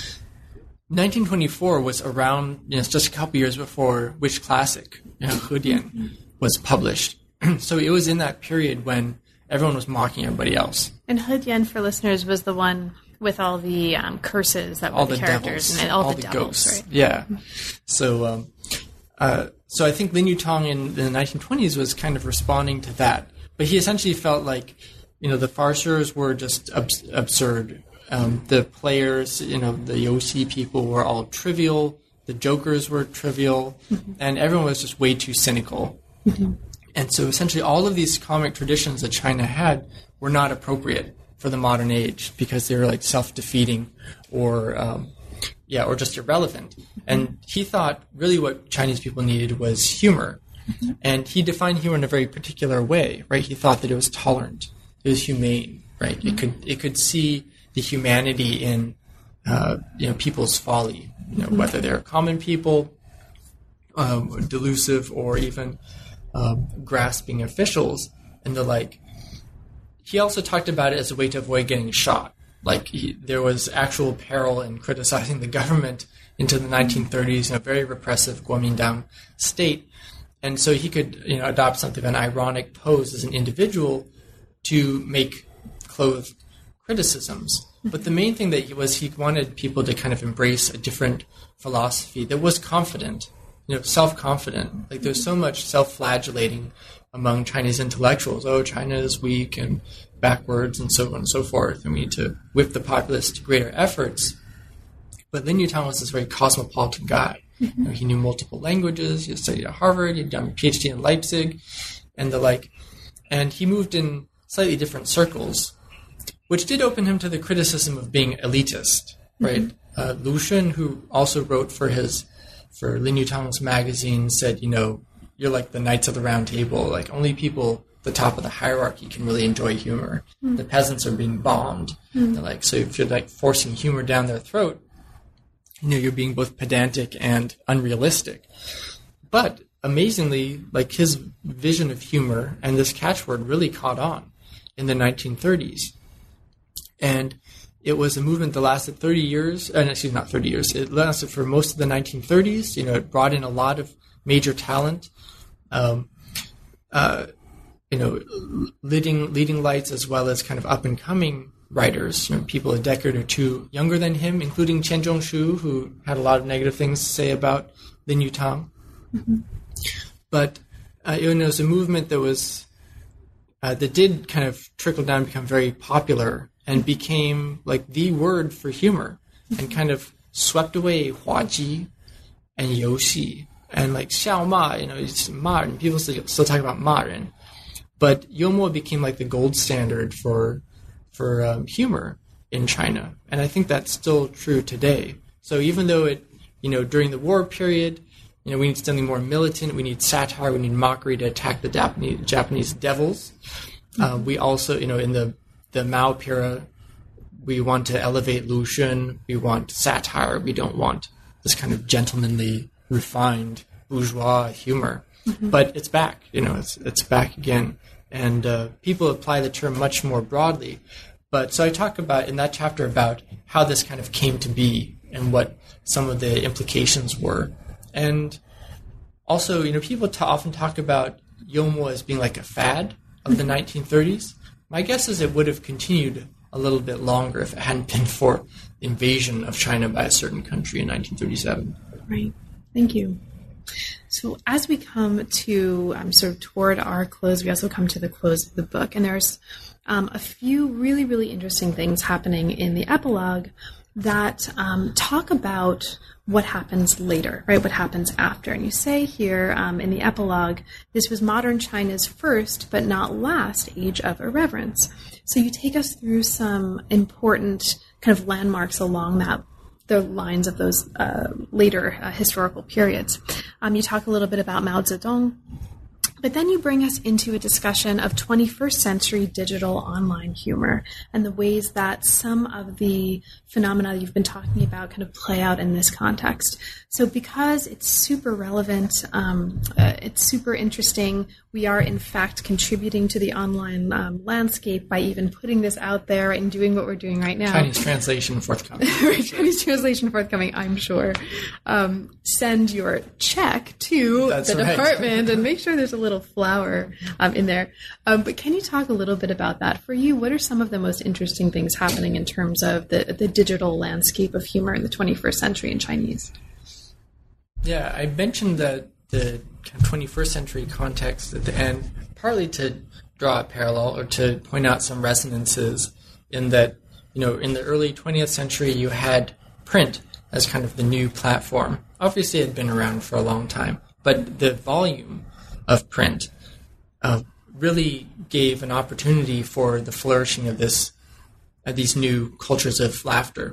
1924 was around, just a couple years before Which Classic, He Dian, was published. So it was in that period when everyone was mocking everybody else. And He Dian, for listeners, was the one with all the curses that were the characters devils, and all the devils, ghosts. Right? Yeah. So I think Lin Yutang in the 1920s was kind of responding to that. But he essentially felt like, the farcers were just absurd. The players, the Youxi people were all trivial. The jokers were trivial. Mm-hmm. And everyone was just way too cynical. Mm-hmm. And so essentially all of these comic traditions that China had were not appropriate for the modern age because they were like self-defeating or just irrelevant. And he thought really what Chinese people needed was humor. Mm-hmm. And he defined humor in a very particular way, right? He thought that it was tolerant, it was humane, right? Mm-hmm. It could see the humanity in people's folly, mm-hmm. whether they're common people, delusive, or even grasping officials and the like. He also talked about it as a way to avoid getting shot. Like there was actual peril in criticizing the government into the 1930s in a very repressive Kuomintang state. And so he could adopt something of an ironic pose as an individual to make clothed criticisms. But the main thing that he wanted people to kind of embrace a different philosophy that was confident self-confident. Like there's so much self-flagellating among Chinese intellectuals. Oh, China is weak and backwards and so on and so forth, and we need to whip the populace to greater efforts. But Lin Yutang was this very cosmopolitan guy. He knew multiple languages. He had studied at Harvard. He'd done a PhD in Leipzig and the like. And he moved in slightly different circles, which did open him to the criticism of being elitist, right? Lu Xun, who also wrote for Lin Yutang's magazine, said, you're like the Knights of the Round Table. Like only people at the top of the hierarchy can really enjoy humor. The peasants are being bombed. So if you're like forcing humor down their throat, you're being both pedantic and unrealistic. But amazingly, like his vision of humor and this catchword really caught on in the 1930s. And it was a movement that lasted 30 years. Not 30 years. It lasted for most of the 1930s. It brought in a lot of major talent. Leading lights as well as kind of up-and-coming writers, people a decade or two younger than him, including Qian Zhongshu, who had a lot of negative things to say about Lin Yutang. But it was a movement that was that did kind of trickle down and become very popular and became like the word for humor and kind of swept away huaji and youxi and like xiao ma, it's ma, and people still talk about ma ren. But Youmo became like the gold standard for humor in China. And I think that's still true today. So even though during the war period, we need something more militant, we need satire, we need mockery to attack the Japanese devils. We also, in the Mao era, we want to elevate Lu Xun, we want satire, we don't want this kind of gentlemanly, refined, bourgeois humor. But it's back, it's back again. And people apply the term much more broadly. But so I talk about in that chapter about how this kind of came to be and what some of the implications were. And also, people often talk about Youmo as being like a fad of the 1930s. My guess is it would have continued a little bit longer if it hadn't been for the invasion of China by a certain country in 1937. Right. Thank you. So as we come to sort of toward our close, we also come to the close of the book, and there's a few really, really interesting things happening in the epilogue that talk about what happens later, right? What happens after. And you say here in the epilogue, this was modern China's first but not last age of irreverence. So you take us through some important kind of landmarks along the lines of those later historical periods. You talk a little bit about Mao Zedong, but then you bring us into a discussion of 21st century digital online humor and the ways that some of the phenomena you've been talking about kind of play out in this context. So because it's super relevant, it's super interesting, we are in fact contributing to the online landscape by even putting this out there and doing what we're doing right now. Chinese translation forthcoming. Chinese translation forthcoming, I'm sure. Send your check to the department and make sure there's a little flower in there. But can you talk a little bit about that? For you, what are some of the most interesting things happening in terms of the digital landscape of humor in the 21st century in Chinese? Yeah, I mentioned the kind of 21st century context at the end, partly to draw a parallel or to point out some resonances in that, in the early 20th century, you had print as kind of the new platform. Obviously, it had been around for a long time, but the volume of print really gave an opportunity for the flourishing of these new cultures of laughter.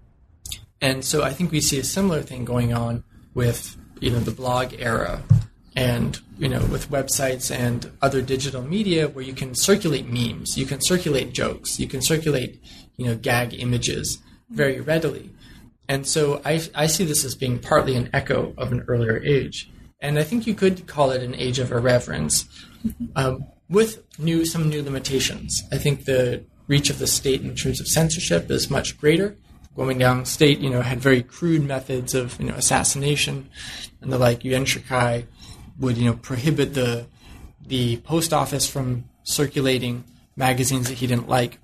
And so I think we see a similar thing going on with the blog era and with websites and other digital media where you can circulate memes, you can circulate jokes, you can circulate gag images very readily. And so I see this as being partly an echo of an earlier age. And I think you could call it an age of irreverence with some new limitations. I think the reach of the state in terms of censorship is much greater. Kuomintang state, had very crude methods of, assassination and the like. Yuan Shikai would, prohibit the post office from circulating magazines that he didn't like.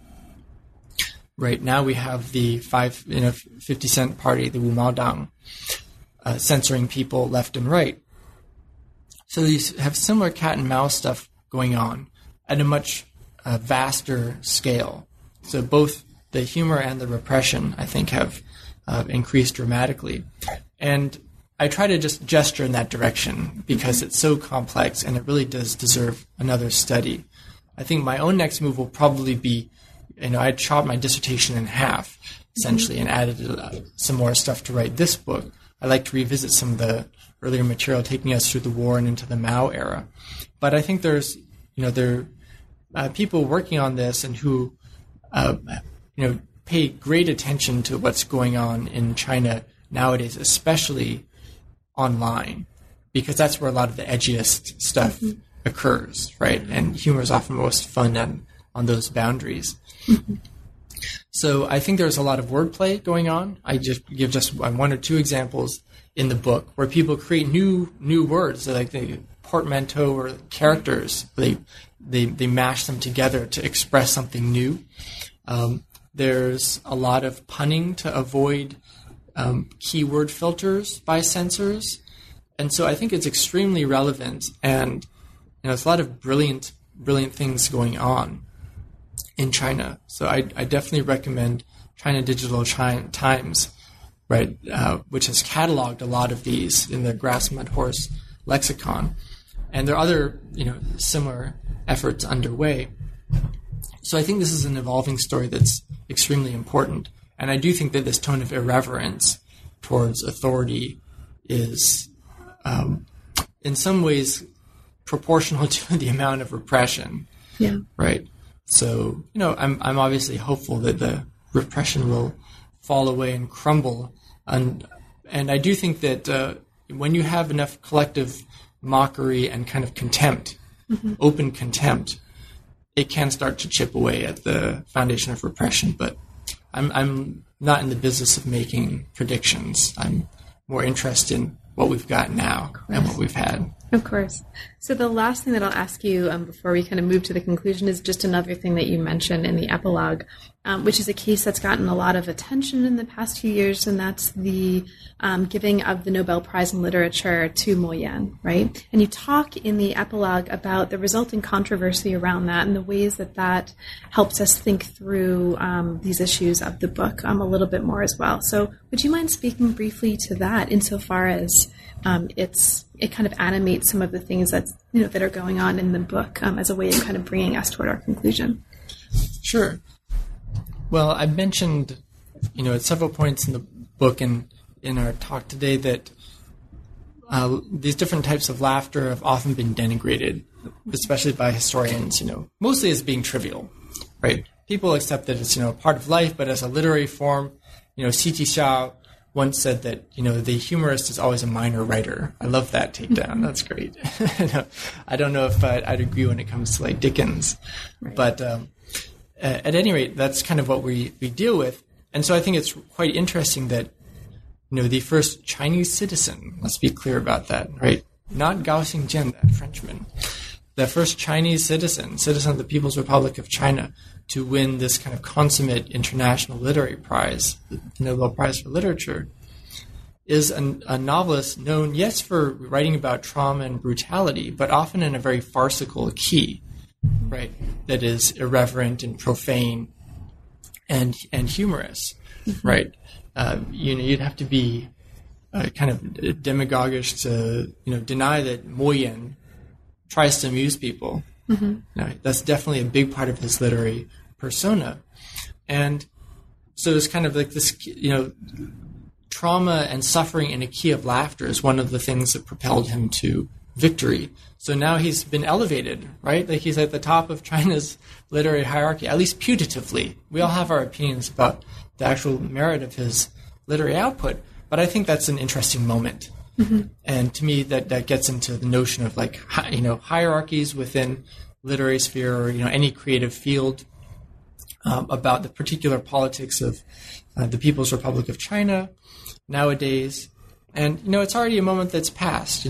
Right now we have the 50 cent party, the Wu Mao Dang, censoring people left and right. So these have similar cat and mouse stuff going on at a much vaster scale. So both the humor and the repression, I think, have increased dramatically. And I try to just gesture in that direction because it's so complex and it really does deserve another study. I think my own next move will probably be, I chopped my dissertation in half, essentially, and added some more stuff to write this book. I like to revisit some of the earlier material taking us through the war and into the Mao era. But I think there are people working on this and who, pay great attention to what's going on in China nowadays, especially online, because that's where a lot of the edgiest stuff occurs, right? And humor is often most fun on those boundaries. So I think there's a lot of wordplay going on. I just give one or two examples in the book where people create new words, like the portmanteau or characters. They mash them together to express something new. There's a lot of punning to avoid keyword filters by censors. And so I think it's extremely relevant, and there's a lot of brilliant things going on in China. So I definitely recommend China Digital Times, right, which has cataloged a lot of these in the Grass Mud Horse lexicon. And there are other, similar efforts underway. So I think this is an evolving story that's extremely important. And I do think that this tone of irreverence towards authority is, in some ways, proportional to the amount of repression. Yeah. Right. So, I'm obviously hopeful that the repression will fall away and crumble. And I do think that when you have enough collective mockery and kind of contempt, open contempt, it can start to chip away at the foundation of repression. But I'm not in the business of making predictions. I'm more interested in what we've got now and what we've had. Of course. So the last thing that I'll ask you before we kind of move to the conclusion is just another thing that you mentioned in the epilogue, which is a case that's gotten a lot of attention in the past few years, and that's the giving of the Nobel Prize in Literature to Mo Yan, right? And you talk in the epilogue about the resulting controversy around that and the ways that helps us think through these issues of the book a little bit more as well. So would you mind speaking briefly to that insofar as it kind of animates some of the things that are going on in the book as a way of kind of bringing us toward our conclusion? Sure. Well, I mentioned, at several points in the book and in our talk today that these different types of laughter have often been denigrated, especially by historians, mostly as being trivial, right? People accept that it's, part of life, but as a literary form, Xi Jixia once said that, the humorist is always a minor writer. I love that takedown. That's great. I don't know if I'd agree when it comes to like Dickens, right. But at any rate, that's kind of what we deal with. And so I think it's quite interesting that, the first Chinese citizen, let's be clear about that, right? Not Gao Xingjian, that Frenchman. The first Chinese citizen of the People's Republic of China, to win this kind of consummate international literary prize, the Nobel Prize for Literature, is a novelist known, yes, for writing about trauma and brutality, but often in a very farcical key, right? That is irreverent and profane and humorous, right? You'd have to be kind of demagogish to, deny that Mo Yan tries to amuse people. That's definitely a big part of his literary persona. And so it's kind of like this, trauma and suffering in a key of laughter is one of the things that propelled him to victory. So now he's been elevated, right? Like he's at the top of China's literary hierarchy, at least putatively. We all have our opinions about the actual merit of his literary output, but I think that's an interesting moment. And to me, that gets into the notion of like, hierarchies within literary sphere or, any creative field, about the particular politics of the People's Republic of China nowadays. And, it's already a moment that's passed.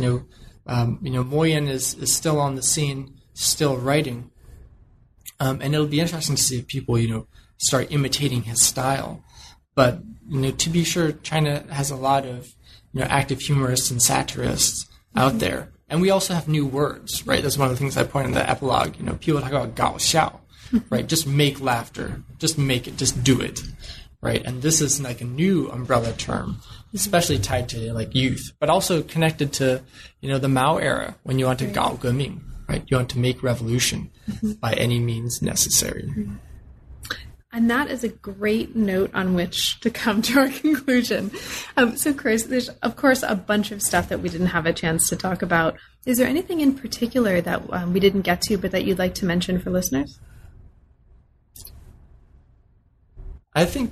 Mo Yan is still on the scene, still writing. And it'll be interesting to see if people, start imitating his style. But, to be sure, China has a lot of active humorists and satirists out there. And we also have new words, right? That's one of the things I point in the epilogue. People talk about 搞笑, right? Just make laughter. Just make it. Just do it, right? And this is like a new umbrella term, especially tied to like youth, but also connected to, the Mao era when you want to 搞革命, right? You want to make revolution by any means necessary. And that is a great note on which to come to our conclusion. So, Chris, there's, of course, a bunch of stuff that we didn't have a chance to talk about. Is there anything in particular that we didn't get to, but that you'd like to mention for listeners? I think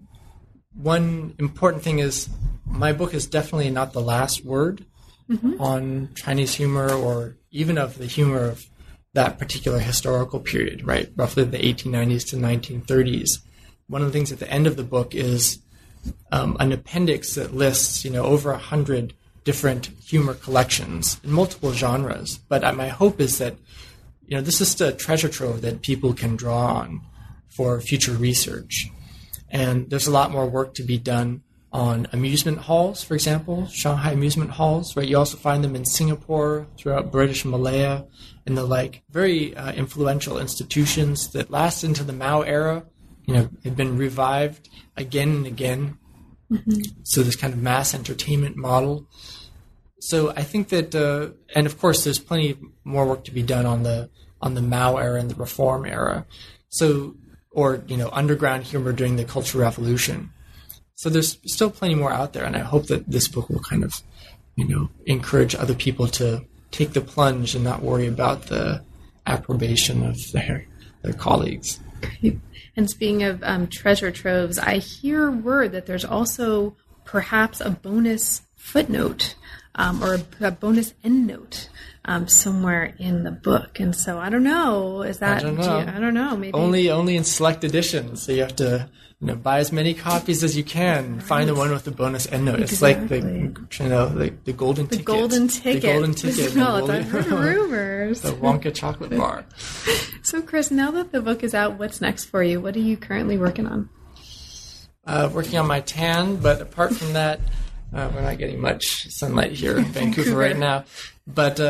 one important thing is my book is definitely not the last word on Chinese humor or even of the humor of that particular historical period, right? Roughly the 1890s to 1930s. One of the things at the end of the book is an appendix that lists, over 100 different humor collections in multiple genres. But my hope is that, this is a treasure trove that people can draw on for future research. And there's a lot more work to be done on amusement halls, for example, Shanghai amusement halls, right? You also find them in Singapore, throughout British Malaya, and the very influential institutions that last into the Mao era, have been revived again and again. So this kind of mass entertainment model. So I think that, and of course, there's plenty more work to be done on the Mao era and the Reform era. So, or underground humor during the Cultural Revolution. So there's still plenty more out there, and I hope that this book will kind of, encourage other people to take the plunge and not worry about the approbation of their colleagues. And speaking of treasure troves, I hear word that there's also perhaps a bonus footnote or a bonus endnote somewhere in the book. And so I don't know. Is that? I don't know. Maybe only in select editions. So you have to buy as many copies as you can. Right. Find the one with the bonus endnote. Exactly. It's like the golden ticket. The golden ticket. The golden ticket. Well, I've heard rumors. The Wonka chocolate bar. So, Chris, now that the book is out, what's next for you? What are you currently working on? Working on my tan, but apart from that, we're not getting much sunlight here in Vancouver right now. But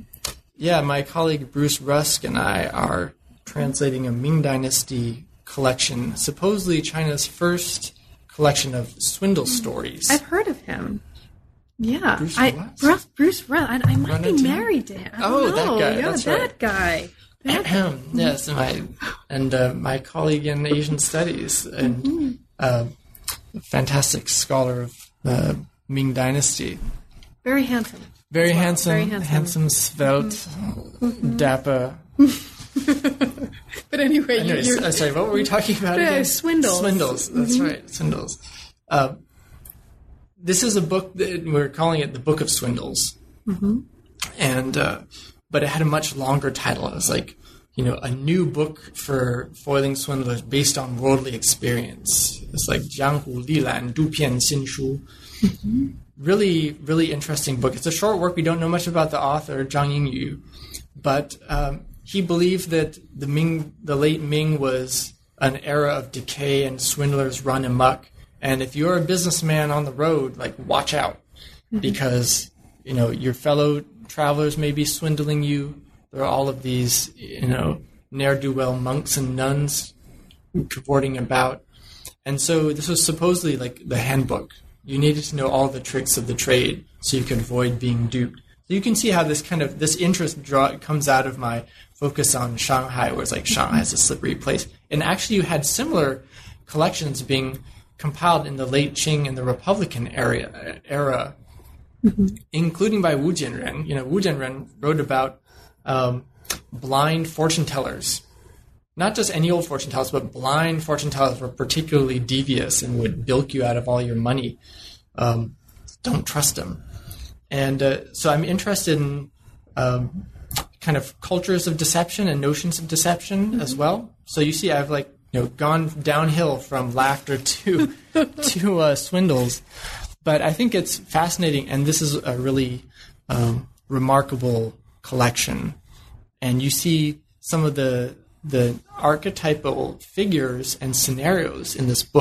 my colleague Bruce Rusk and I are translating a Ming Dynasty collection, supposedly China's first collection of swindle stories. I've heard of him. Yeah. Bruce Rusk. I might be married to him. That guy. Yeah, that's that right. guy. Yes, my colleague in Asian Studies and a fantastic scholar of Ming Dynasty. Very handsome. Very handsome, svelte, dapper. But anyway, sorry, what were we talking about again? Swindles. That's right, swindles. This is a book that we're calling it the Book of Swindles, and but it had a much longer title. It was like a new book for foiling swindlers based on worldly experience. It's like 江湖历览读遍新书. Really, really interesting book. It's a short work. We don't know much about the author, Zhang Yingyu, but he believed that the late Ming was an era of decay and swindlers run amok. And if you're a businessman on the road, watch out, because your fellow travelers may be swindling you. There are all of these ne'er-do-well monks and nuns cavorting about, and so this was supposedly the handbook. You needed to know all the tricks of the trade so you could avoid being duped. So you can see how this interest comes out of my focus on Shanghai, where it's Shanghai is a slippery place. And actually you had similar collections being compiled in the late Qing and the Republican era, including by Wu Jianren. Wu Jianren wrote about blind fortune tellers. Not just any old fortune tellers, but blind fortune tellers were particularly devious and would bilk you out of all your money. Don't trust them. And so I'm interested in kind of cultures of deception and notions of deception as well. So you see, I've gone downhill from laughter to swindles. But I think it's fascinating, and this is a really remarkable collection. And you see some of the archetypal figures and scenarios in this book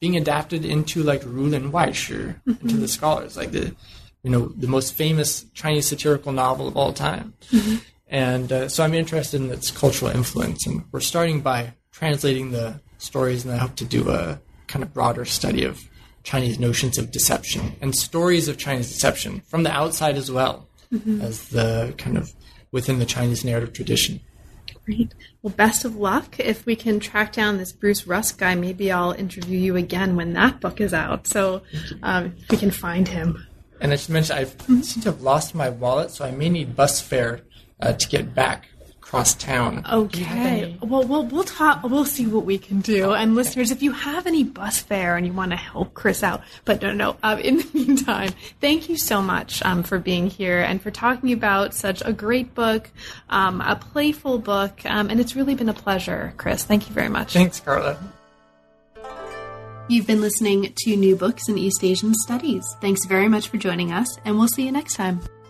being adapted into like Rulin Weishi, into the scholars, like the most famous Chinese satirical novel of all time. And so I'm interested in its cultural influence, and we're starting by translating the stories, and I hope to do a kind of broader study of Chinese notions of deception and stories of Chinese deception from the outside as well as the kind of within the Chinese narrative tradition. Great. Well, best of luck. If we can track down this Bruce Rusk guy, maybe I'll interview you again when that book is out. So if we can find him. And I should mention, I seem to have lost my wallet, so I may need bus fare to get back across town. Okay. Well, we'll talk. We'll see what we can do. And listeners, if you have any bus fare and you want to help Chris out, but no. In the meantime, thank you so much for being here and for talking about such a great book, a playful book, and it's really been a pleasure, Chris. Thank you very much. Thanks, Carla. You've been listening to New Books in East Asian Studies. Thanks very much for joining us, and we'll see you next time.